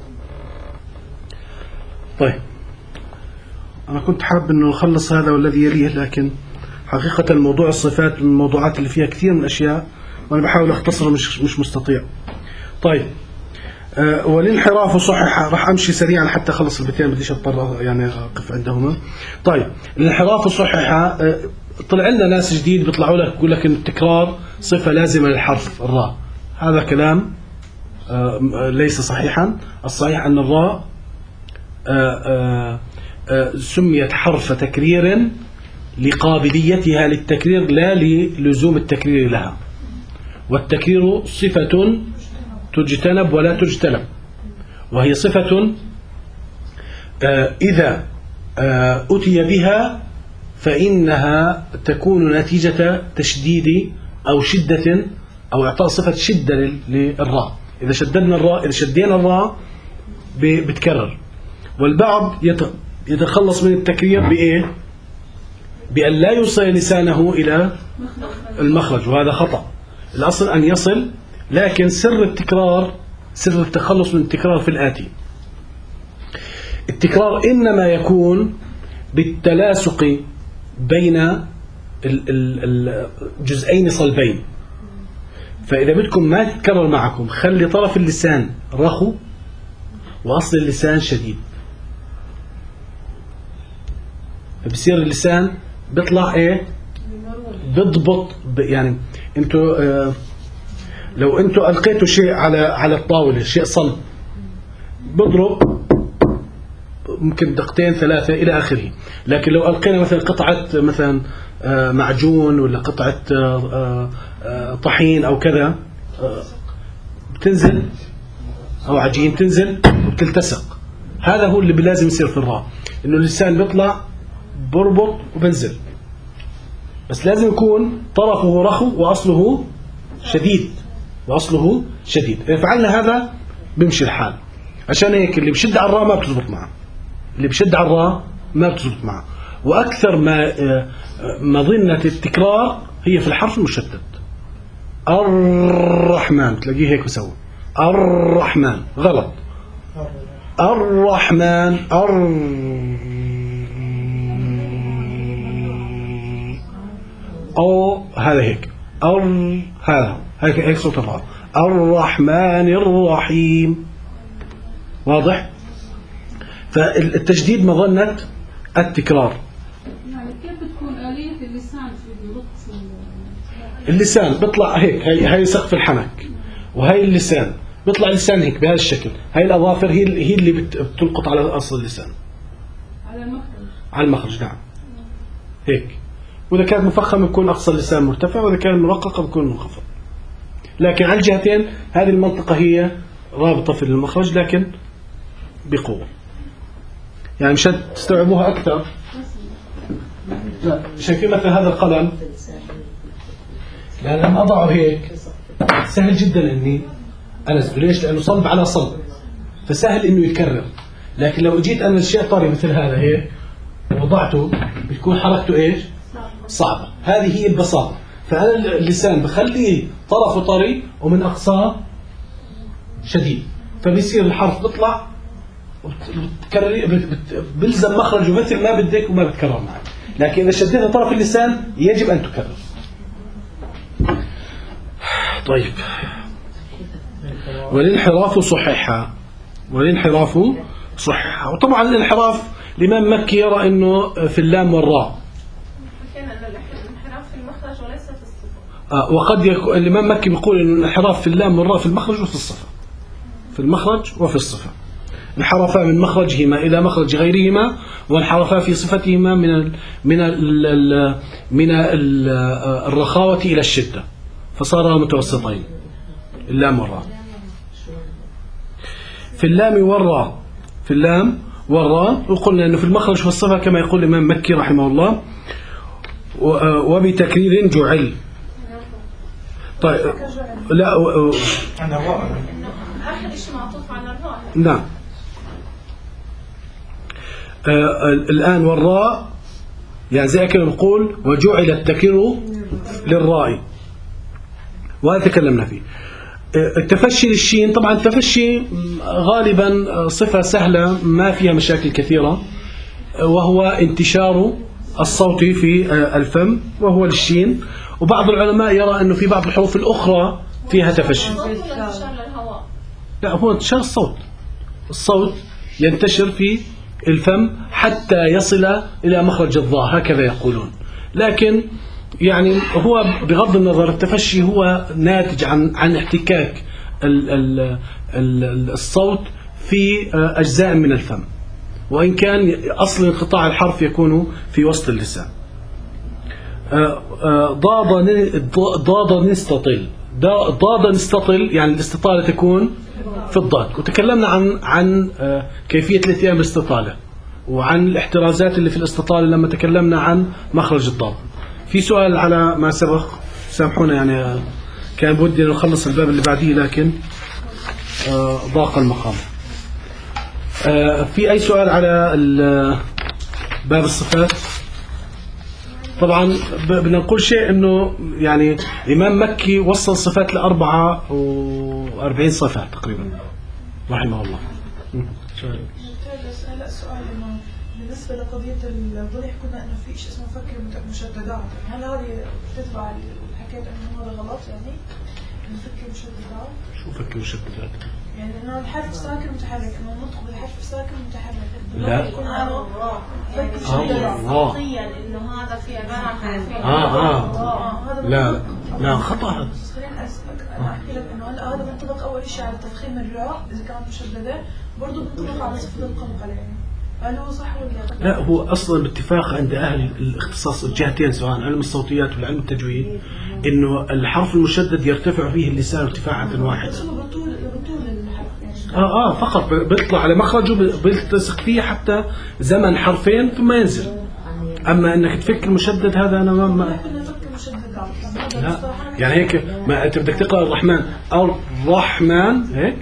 طيب أنا كنت حابب أنه نخلص هذا والذي يليه، لكن حقيقة موضوع الصفات من الموضوعات اللي فيها كثير من الأشياء وأنا بحاول أختصر مش مش مستطيع. طيب أه والانحراف صحح، راح أمشي سريعا حتى أخلص البيتين، بديش أضطر يعني أقف عندهما. طيب الانحراف صحح، أه طلع لنا ناس جديد بيطلعوا لك يقول لك إن التكرار صفة لازمة للحرف الراء. هذا كلام أه ليس صحيحا. الصحيح أن الراء أه أه أه سميت حرف تكرير لقابليتها للتكرير لا للزوم التكرير لها، والتكرير صفة تجتنب ولا تجتلب، وهي صفة إذا أتي بها فإنها تكون نتيجة تشديد أو شدة أو إعطاء صفة شدة للراء. إذا شددنا الراء، إذا شدينا الراء بتكرر. والبعض يتخلص من التكرير بإيه؟ بأن لا يوصل لسانه إلى المخرج، وهذا خطأ. الأصل أن يصل، لكن سر التكرار، سر التخلص من التكرار في الآتي: التكرار إنما يكون بالتلاصق بين الجزئين صلبين. فإذا بدكم ما تتكرر معكم، خلي طرف اللسان رخو وأصل اللسان شديد، فبصير اللسان بيطلع ايه؟ بيضبط. يعني انتوا اه لو انتوا القيتوا شيء على على الطاوله، شيء صلب، بضرب ممكن دقيقتين ثلاثه الى اخره. لكن لو القينا مثلا قطعه مثلا اه معجون ولا قطعه اه اه طحين او كذا، اه بتنزل، او عجين تنزل وبتلتصق. هذا هو اللي لازم يصير في الراء، انه اللسان بيطلع بربط وبنزل، بس لازم يكون طرفه رخو وأصله شديد، وأصله شديد. إذا فعلنا هذا بمشي الحال. عشان هيك اللي بشد على الراء ما بتزبط معه، اللي بشد على الراء ما بتزبط معه. وأكثر ما مظنة التكرار هي في الحرف المشدد. الرحمن تلاقيه هيك بسوي الرحمن، غلط. الرحمن الر أو هذا هيك أر هذا هيك هيك صوت الراء. الرحمن الرحيم، واضح؟ فالتجديد مظنة التكرار. يعني كيف بتكون آلية اللسان في الرقص؟ اللسان بيطلع هيك، هي هي سقف الحنك، وهي اللسان بيطلع اللسان هيك بهذا الشكل. هي الأظافر هي هي اللي بتلقط على أصل اللسان، على المخرج. على المخرج نعم هيك. وإذا كانت مفخمة بيكون أقصى اللسان مرتفع، وإذا كانت مرققة بيكون منخفض. لكن على الجهتين هذه المنطقة هي رابطة في المخرج، لكن بقوة. يعني مشان تستوعبوها أكثر، لا شايفين مثلا هذا القلم، لأن لما أضعه هيك سهل جدا إني أنزله. ليش؟ لأنه صلب على صلب، فسهل إنه يتكرر. لكن لو جيت أنا الشيء طري مثل هذا هيك ووضعته، بتكون حركته إيش؟ صعبة. هذه هي البساطة. فأنا اللسان بخليه طرفه طري ومن أقصاه شديد، فبيصير الحرف بيطلع بلزم مخرجه مثل ما بدك وما بتكرر معك. لكن إذا شديت طرف اللسان يجب أن تكرر. طيب والانحراف صحيحة، والانحراف صحيحة. وطبعا الانحراف الإمام مكي يرى أنه في اللام والراء، آه وقد يكون الإمام مكي بيقول أن الانحراف في اللام والراء في المخرج وفي الصفة، في المخرج وفي الصفة. انحرفا من مخرجهما إلى مخرج غيرهما، وانحرفا في صفتهما من ال من ال من ال الرخاوة إلى الشدة، فصار متوسطين اللام والراء. في اللام والراء، في اللام والراء، وقلنا أنه في المخرج وفي الصفة كما يقول الإمام مكي رحمه الله، وبتكرير جعل. طيب لا عن الراء آخر شيء معطوف على الراء. نعم. آه الآن والراء، يعني زي كده نقول وجعل التكرير للراء، وهذا تكلمنا فيه. التفشي للشين، طبعا التفشي غالبا صفة سهلة ما فيها مشاكل كثيرة، وهو انتشار الصوت في الفم، وهو للشين. وبعض العلماء يرى أنه في بعض الحروف الأخرى فيها تفشي. لا، هو انتشار الصوت، الصوت ينتشر في الفم حتى يصل إلى مخرج الظاء، هكذا يقولون. لكن يعني هو بغض النظر التفشي هو ناتج عن عن احتكاك ال ال ال الصوت في أجزاء من الفم، وإن كان أصل انقطاع الحرف يكون في وسط اللسان. ضاد ضاد نستطل، ضاد نستطل يعني الاستطالة تكون في الضاد، وتكلمنا عن عن كيفية الاتيان بالاستطالة وعن الاحترازات اللي في الاستطالة لما تكلمنا عن مخرج الضاد. في سؤال على ما سبق، سامحونا يعني كان بودي نخلص الباب اللي بعديه لكن ضاق المقام. في أي سؤال على باب الصفات؟ طبعا بدنا نقول شيء انه يعني الإمام مكي وصل صفات لأربعة وأربعين صفة تقريبا رحمه الله. هلا سؤال انه بالنسبه لقضيه الضلع كنا انه في شيء اسمه فك مشددات، هل هذه بتتبع الحكايه انه هذا غلط يعني؟ انه فك مشددات؟ شو فك مشددات؟ يعني انه الحرف ساكن متحرك، انه النطق بالحرف ساكن متحرك. لا يكون هذا فك مشددات صوتيا انه هذا في عباره عن حرفين. اه اه لا لا خطا هذا. خليني احكي لك انه هلا هذا بينطبق اول شيء على تفخيم الراء اذا كانت مشدده، برضه بينطبق على صفه القلقله يعني. هل هو صح ولا لا؟ هو اصلا باتفاق عند اهل الاختصاص الجهتين سواء علم الصوتيات ولا علم التجويد انه الحرف المشدد يرتفع فيه اللسان ارتفاعا واحدا. بطول بطول الحرف يعني. اه اه فقط بيطلع على مخرجه بيلتصق فيه حتى زمن حرفين ثم ينزل. اما انك تفك المشدد هذا انا ما, ما لا يعني هيك ما انت بدك تقرا الرحمن الرحمن هيك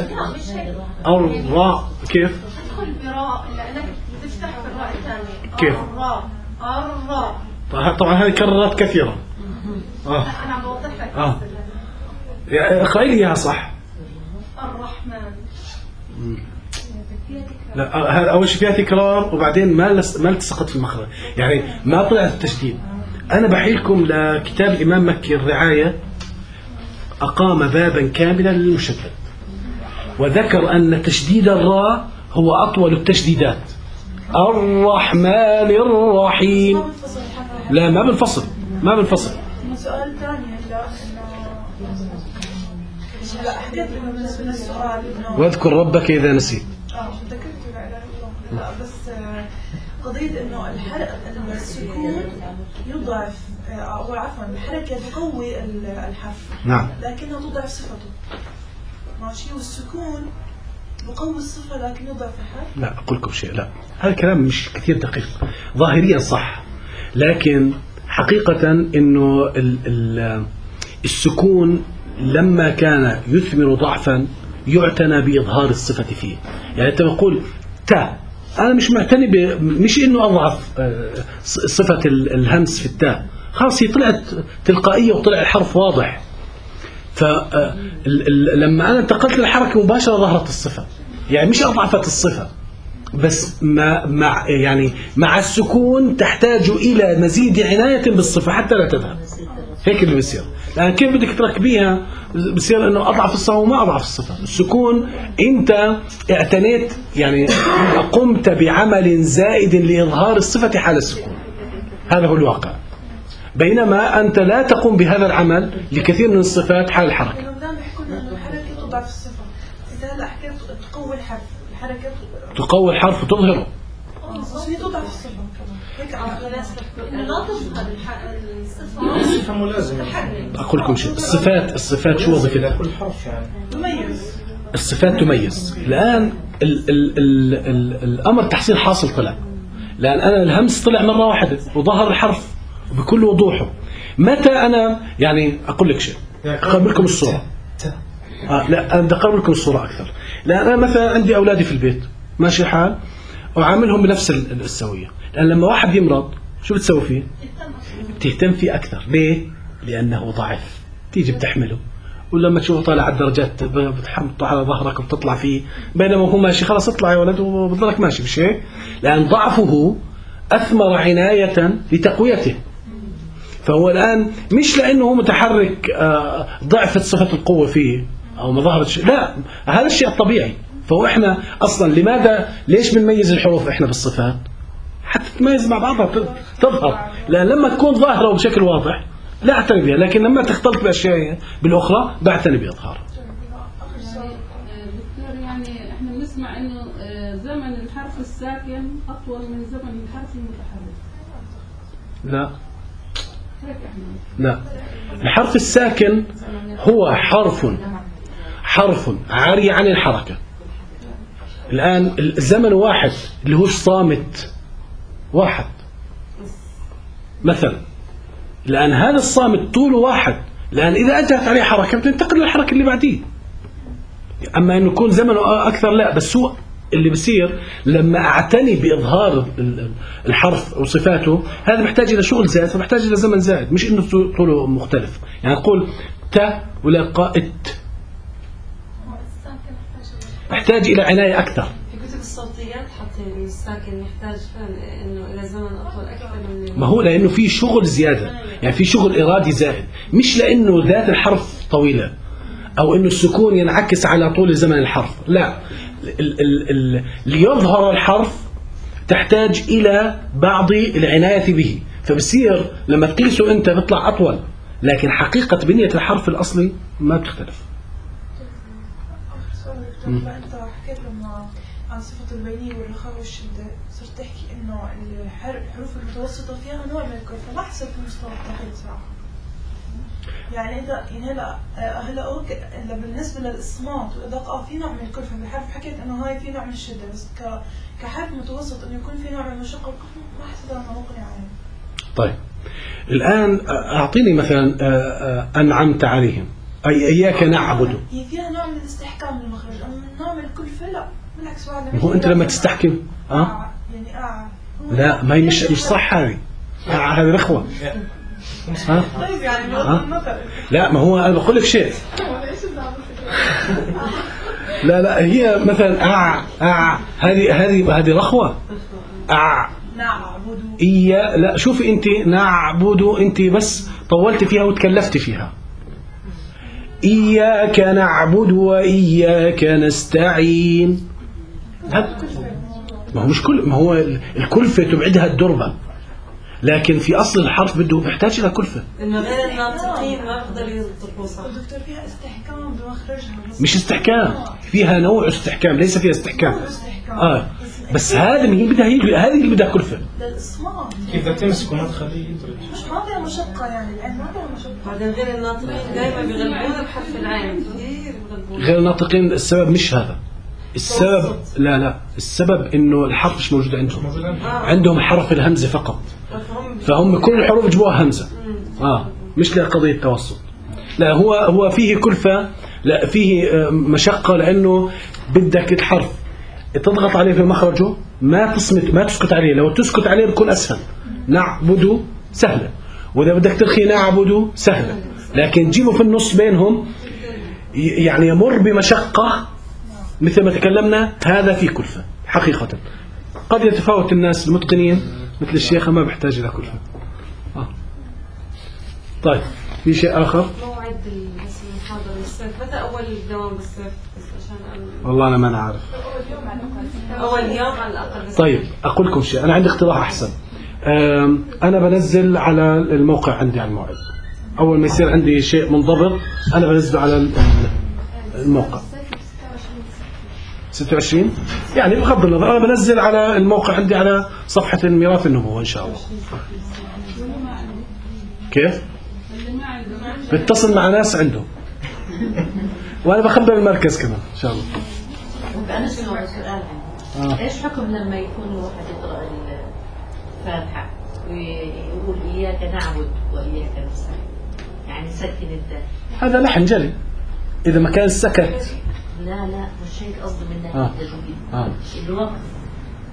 الراء كيف؟ تدخل براء لانك بتفتح الراء الثانيه. كيف؟ الراء الراء طبعا هذه كررات كثيره. اه انا عم بوضح لك. اه اقرأي لي اياها صح. الرحمن. لا هذا اول شيء فيها تكرار وبعدين ما لس... ما التصقت في المخرج، يعني ما طلعت التشديد. انا بحيلكم لكتاب الامام مكي الرعايه، اقام بابا كاملا للمشدد وذكر ان تشديد الراء هو اطول التشديدات. الرحمن الرحيم. لا ما بنفصل ما بنفصل. سؤال ثاني هلا هلا حكيت انه بالنسبه للسؤال انه واذكر ربك اذا نسيت. اه ذكرت لا بس قضيه انه الحرق السكون يضعف او عفوا الحركه تقوي الحرف. نعم. لكنها تضعف صفته. ماشي، والسكون يقوي الصفه لكن يضعف الحرف. لا اقول لكم شيء، لا هذا الكلام مش كثير دقيق. ظاهريا صح، لكن حقيقه انه ال ال السكون لما كان يثمر ضعفا يعتنى بإظهار الصفة فيه. يعني أنت بقول تا، أنا مش معتني ب... مش إنه أضعف صفة الهمس في التاء، خلاص هي طلعت تلقائية وطلع الحرف واضح. فلما أنا انتقلت للحركة مباشرة ظهرت الصفة، يعني مش أضعفت الصفة بس ما مع يعني مع السكون تحتاج إلى مزيد عناية بالصفة حتى لا تذهب. هيك اللي بيصير. لأن كيف بدك تركبيها بصير انه اضعف الصفه وما اضعف الصفه. السكون انت اعتنيت يعني قمت بعمل زائد لاظهار الصفه حال السكون، هذا هو الواقع. بينما انت لا تقوم بهذا العمل لكثير من الصفات حال الحركه. لما بيحكوا لنا انه الحركه تضعف الصفه، اذا هلا حكيت تقوي الحرف، الحركه تقوي الحرف وتظهره. بس هي تضعف الصفه كمان. هيك على لا تفقد الصفه. الصفه ملازمه. اقول لكم شيء، الصفات الصفات شو وظيفتها؟ كل حرف يعني تميز. الصفات تميز. الان ال ال ال ال الامر تحصيل حاصل طلع، لان انا الهمس طلع مره واحده وظهر الحرف بكل وضوحه. متى انا يعني اقول لك شيء، اقرب لكم الصوره. آه لا انا بدي اقرب لكم الصوره اكثر. لان انا مثلا عندي اولادي في البيت ماشي حال وعاملهم بنفس السويه. لان لما واحد يمرض شو بتسوي فيه؟ بتهتم فيه أكثر. ليه؟ لأنه ضعف، تيجي بتحمله ولما تشوفه طالع على الدرجات بتحطه على ظهرك وبتطلع فيه، بينما هو ماشي خلاص اطلع يا ولد وبتضلك ماشي، مش هيك؟ لأن ضعفه أثمر عناية لتقويته. فهو الآن مش لأنه هو متحرك ضعفت صفة القوة فيه أو ما ظهرت شيء، لا، هذا الشيء الطبيعي. فهو إحنا أصلا لماذا ليش بنميز الحروف إحنا بالصفات؟ حتى تميز مع بعضها تظهر، لأن لما تكون ظاهرة بشكل واضح لا أعتني بها، لكن لما تختلط بأشياء بالأخرى بعتني بإظهارها. دكتور يعني احنا بنسمع انه زمن الحرف الساكن اطول من زمن الحرف المتحرك. لا لا، الحرف الساكن هو حرف حرف عاري عن الحركة. الآن الزمن واحد اللي هو الصامت واحد مثلا، لأن هذا الصامت طوله واحد، لأن إذا أجت عليه حركة بتنتقل للحركة اللي بعديه. أما أنه يكون زمنه أكثر لا، بس هو اللي بصير لما أعتني بإظهار الحرف وصفاته هذا محتاج إلى شغل زائد، فمحتاج إلى زمن زائد، مش إنه طوله مختلف. يعني نقول تا ولا قائت محتاج إلى عناية أكثر. في كتب الصوتيات حتى الساكن يحتاج إنه إلى زمن أطول أكثر من، ما هو لأنه في شغل زيادة، يعني في شغل إرادي زائد، مش لأنه ذات الحرف طويلة أو إنه السكون ينعكس على طول زمن الحرف، لا، ال ال ال ليظهر الحرف تحتاج إلى بعض العناية به، فبصير لما تقيسه أنت بيطلع أطول، لكن حقيقة بنية الحرف الأصلي ما بتختلف. أنت حكيت لما عن صفة البينية والرخاء والشدة، صرت تحكي إنه الحروف المتوسطة فيها نوع من الكلفة، ما حسيت المصطلح دقيق صراحة. يعني إذا يعني هلا هلا أوكي بالنسبة للإصمات والإضاءة في نوع من الكلفة بالحرف، حكيت إنه هاي في نوع من الشدة، بس ك كحرف متوسط إنه يكون في نوع من المشقة ما حسيت أنا مقنع يعني. طيب الآن أعطيني مثلا أنعمت عليهم أي إياك نعبد، هي فيها نوع من الاستحكام بالمخرج، أما نوع من الكلفة لا بالعكس. هو أنت لما تستحكم آه يعني آه لا، ما هي مش مش صح، هذه هذه رخوة. ها؟ طيب يعني ها؟ لا، ما هو أنا بقول لك شيء. لا لا، هي مثلا أع أع هذه هذه هذه رخوة. أع نعبد إيا، لا شوفي أنت نعبد أنت بس طولت فيها وتكلفت فيها. إياك نعبد وإياك نستعين، ما هو مش كل ما هو الكلفة تبعدها الدربة، لكن في أصل الحرف بده يحتاج إلى كلفة. إنه غير الناطقين ما بقدر ينطقوا صح. دكتور فيها استحكام بمخرجها، مش استحكام، فيها نوع استحكام، ليس فيها استحكام. آه بس هذا هي بدها هذه اللي بدها كلفة. للإصمات كيف بدك تمسكه ما تخليه يدرج، مش ما فيها مشقة يعني، العين ما فيها مشقة. بعدين غير الناطقين دائما بيغلبون بحرف العين كثير بيغلبون. غير الناطقين السبب مش هذا السبب، لا لا، السبب إنه الحرف مش موجود عندهم، عندهم حرف الهمزة فقط، فهم كل الحروف جبوها همزة. آه مش لقضية توسط، لا، هو هو فيه كلفة، لا فيه مشقة، لأنه بدك الحرف تضغط عليه في مخرجه، ما تصمت ما تسكت عليه، لو تسكت عليه بيكون أسهل. نعبد سهلة، وإذا بدك ترخي نعبد سهلة، لكن جيبه في النص بينهم يعني يمر بمشقة مثل ما تكلمنا، هذا فيه كلفة حقيقة. قد يتفاوت الناس المتقنين مثل الشيخة ما بيحتاج إلى كلفة. آه. طيب في شيء آخر؟ موعد المحاضرة الصيف متى أول دوام بالصيف؟ بس عشان والله أنا ما أنا عارف. أول يوم على الأقل. طيب أقول لكم شيء، أنا عندي اقتراح أحسن. أنا بنزل على الموقع عندي على الموعد، أول ما يصير عندي شيء منضبط أنا بنزله على الموقع. ستة وعشرين يعني بغض النظر أنا بنزل على الموقع عندي على صفحة الميراث النبوة إن شاء الله. كيف؟ بتصل مع ناس عندهم، وأنا بخبر المركز كمان إن شاء الله. أنا سؤال سؤال آه. إيش حكم لما يكون الواحد يقرأ الفاتحة ويقول إياك نعبد وإياك نستعين، يعني سكن الدال؟ هذا لحن جري إذا ما كان سكت. لا لا مش هيك قصدي من ناحية آه. التجويد. آه. الوقف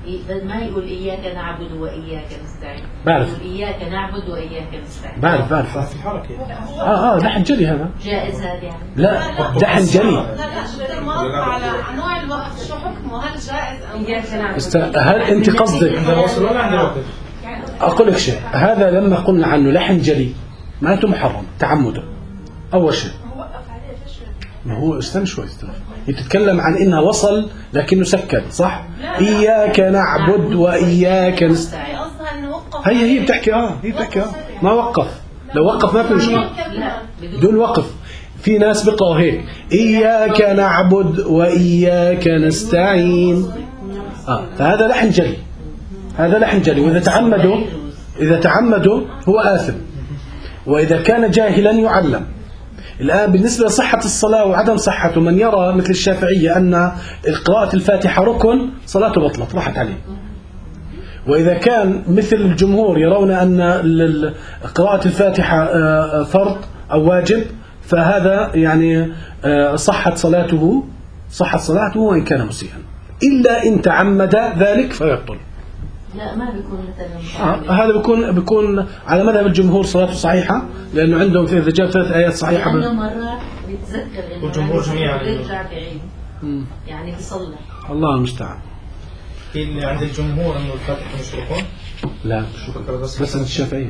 ما يقول إياك نعبد وإياك نستعين. بعرف. يقول إياك نعبد وإياك نستعين. بعرف بعرف في الحركة. اه اه لحن جلي هذا. جائز هذا يعني؟ لا لحن جلي. لا لا ما على انواع الوقف شو حكمه؟ هل جائز ام إياك نعبد. است... هل انت قصدك عند وصل ولا عند وقف؟ اقول لك شيء، هذا لما قلنا عنه لحن جلي معناته محرم تعمده. اول شيء ما هو استنى شوي استنى، هي بتتكلم عن انها وصل لكنه سكن صح؟ اياك نعبد واياك نستعين. قصدها انه وقف. هي هي بتحكي اه هي بتحكي اه ما وقف، لو وقف ما في مشكله. لا بدون وقف. في ناس بيقرأوا هيك إياك نعبد وإياك نستعين. آه فهذا لحن جلي، هذا لحن جلي، وإذا تعمدوا إذا تعمدوا هو آثم، وإذا كان جاهلا يعلم. الآن بالنسبة لصحة الصلاة وعدم صحته، من يرى مثل الشافعية أن قراءة الفاتحة ركن صلاته بطلت راحت عليه. وإذا كان مثل الجمهور يرون أن قراءة الفاتحة فرض أو واجب، فهذا يعني صحت صلاته صحت صلاته وإن كان مسيئا، إلا إن تعمد ذلك فيبطل. لا ما بيكون مثلا آه هذا بيكون بيكون على مذهب الجمهور صلاته صحيحة، لأنه عندهم في إذا جاء ثلاث آيات صحيحة لأنه مرات بيتذكر إنه والجمهور جميعا بيرجع بعيد يعني بيصلح. الله المستعان. اللي عند الجمهور إنه الفاتحة مش ركن. لا بس بس الشافعية.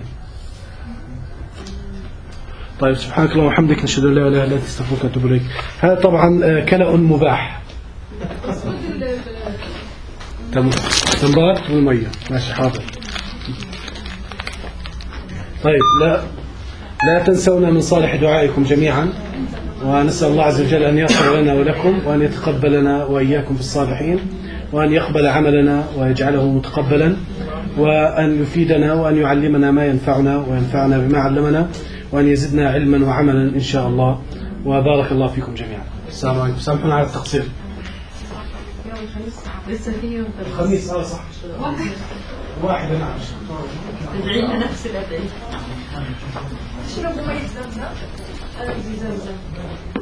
طيب سبحانك اللهم وبحمدك نشهد ان لا اله الا انت نستغفرك ونتوب اليك. هذا طبعا كلأ مباح. تنبات والمية ماشي حاضر. طيب لا لا تنسونا من صالح دعائكم جميعا، ونسأل الله عز وجل أن يغفر لنا ولكم، وأن يتقبلنا وإياكم في الصالحين، وأن يقبل عملنا ويجعله متقبلا، وأن يفيدنا وأن يعلمنا ما ينفعنا وينفعنا بما علمنا، وأن يزدنا علما وعملا إن شاء الله. وبارك الله فيكم جميعا. السلام عليكم. سامحونا على التقصير. لسه في يوم الخميس اه صح واحد نعم تدعي لنا نفس الأدعية. شنو مميز زمزم؟ زمزم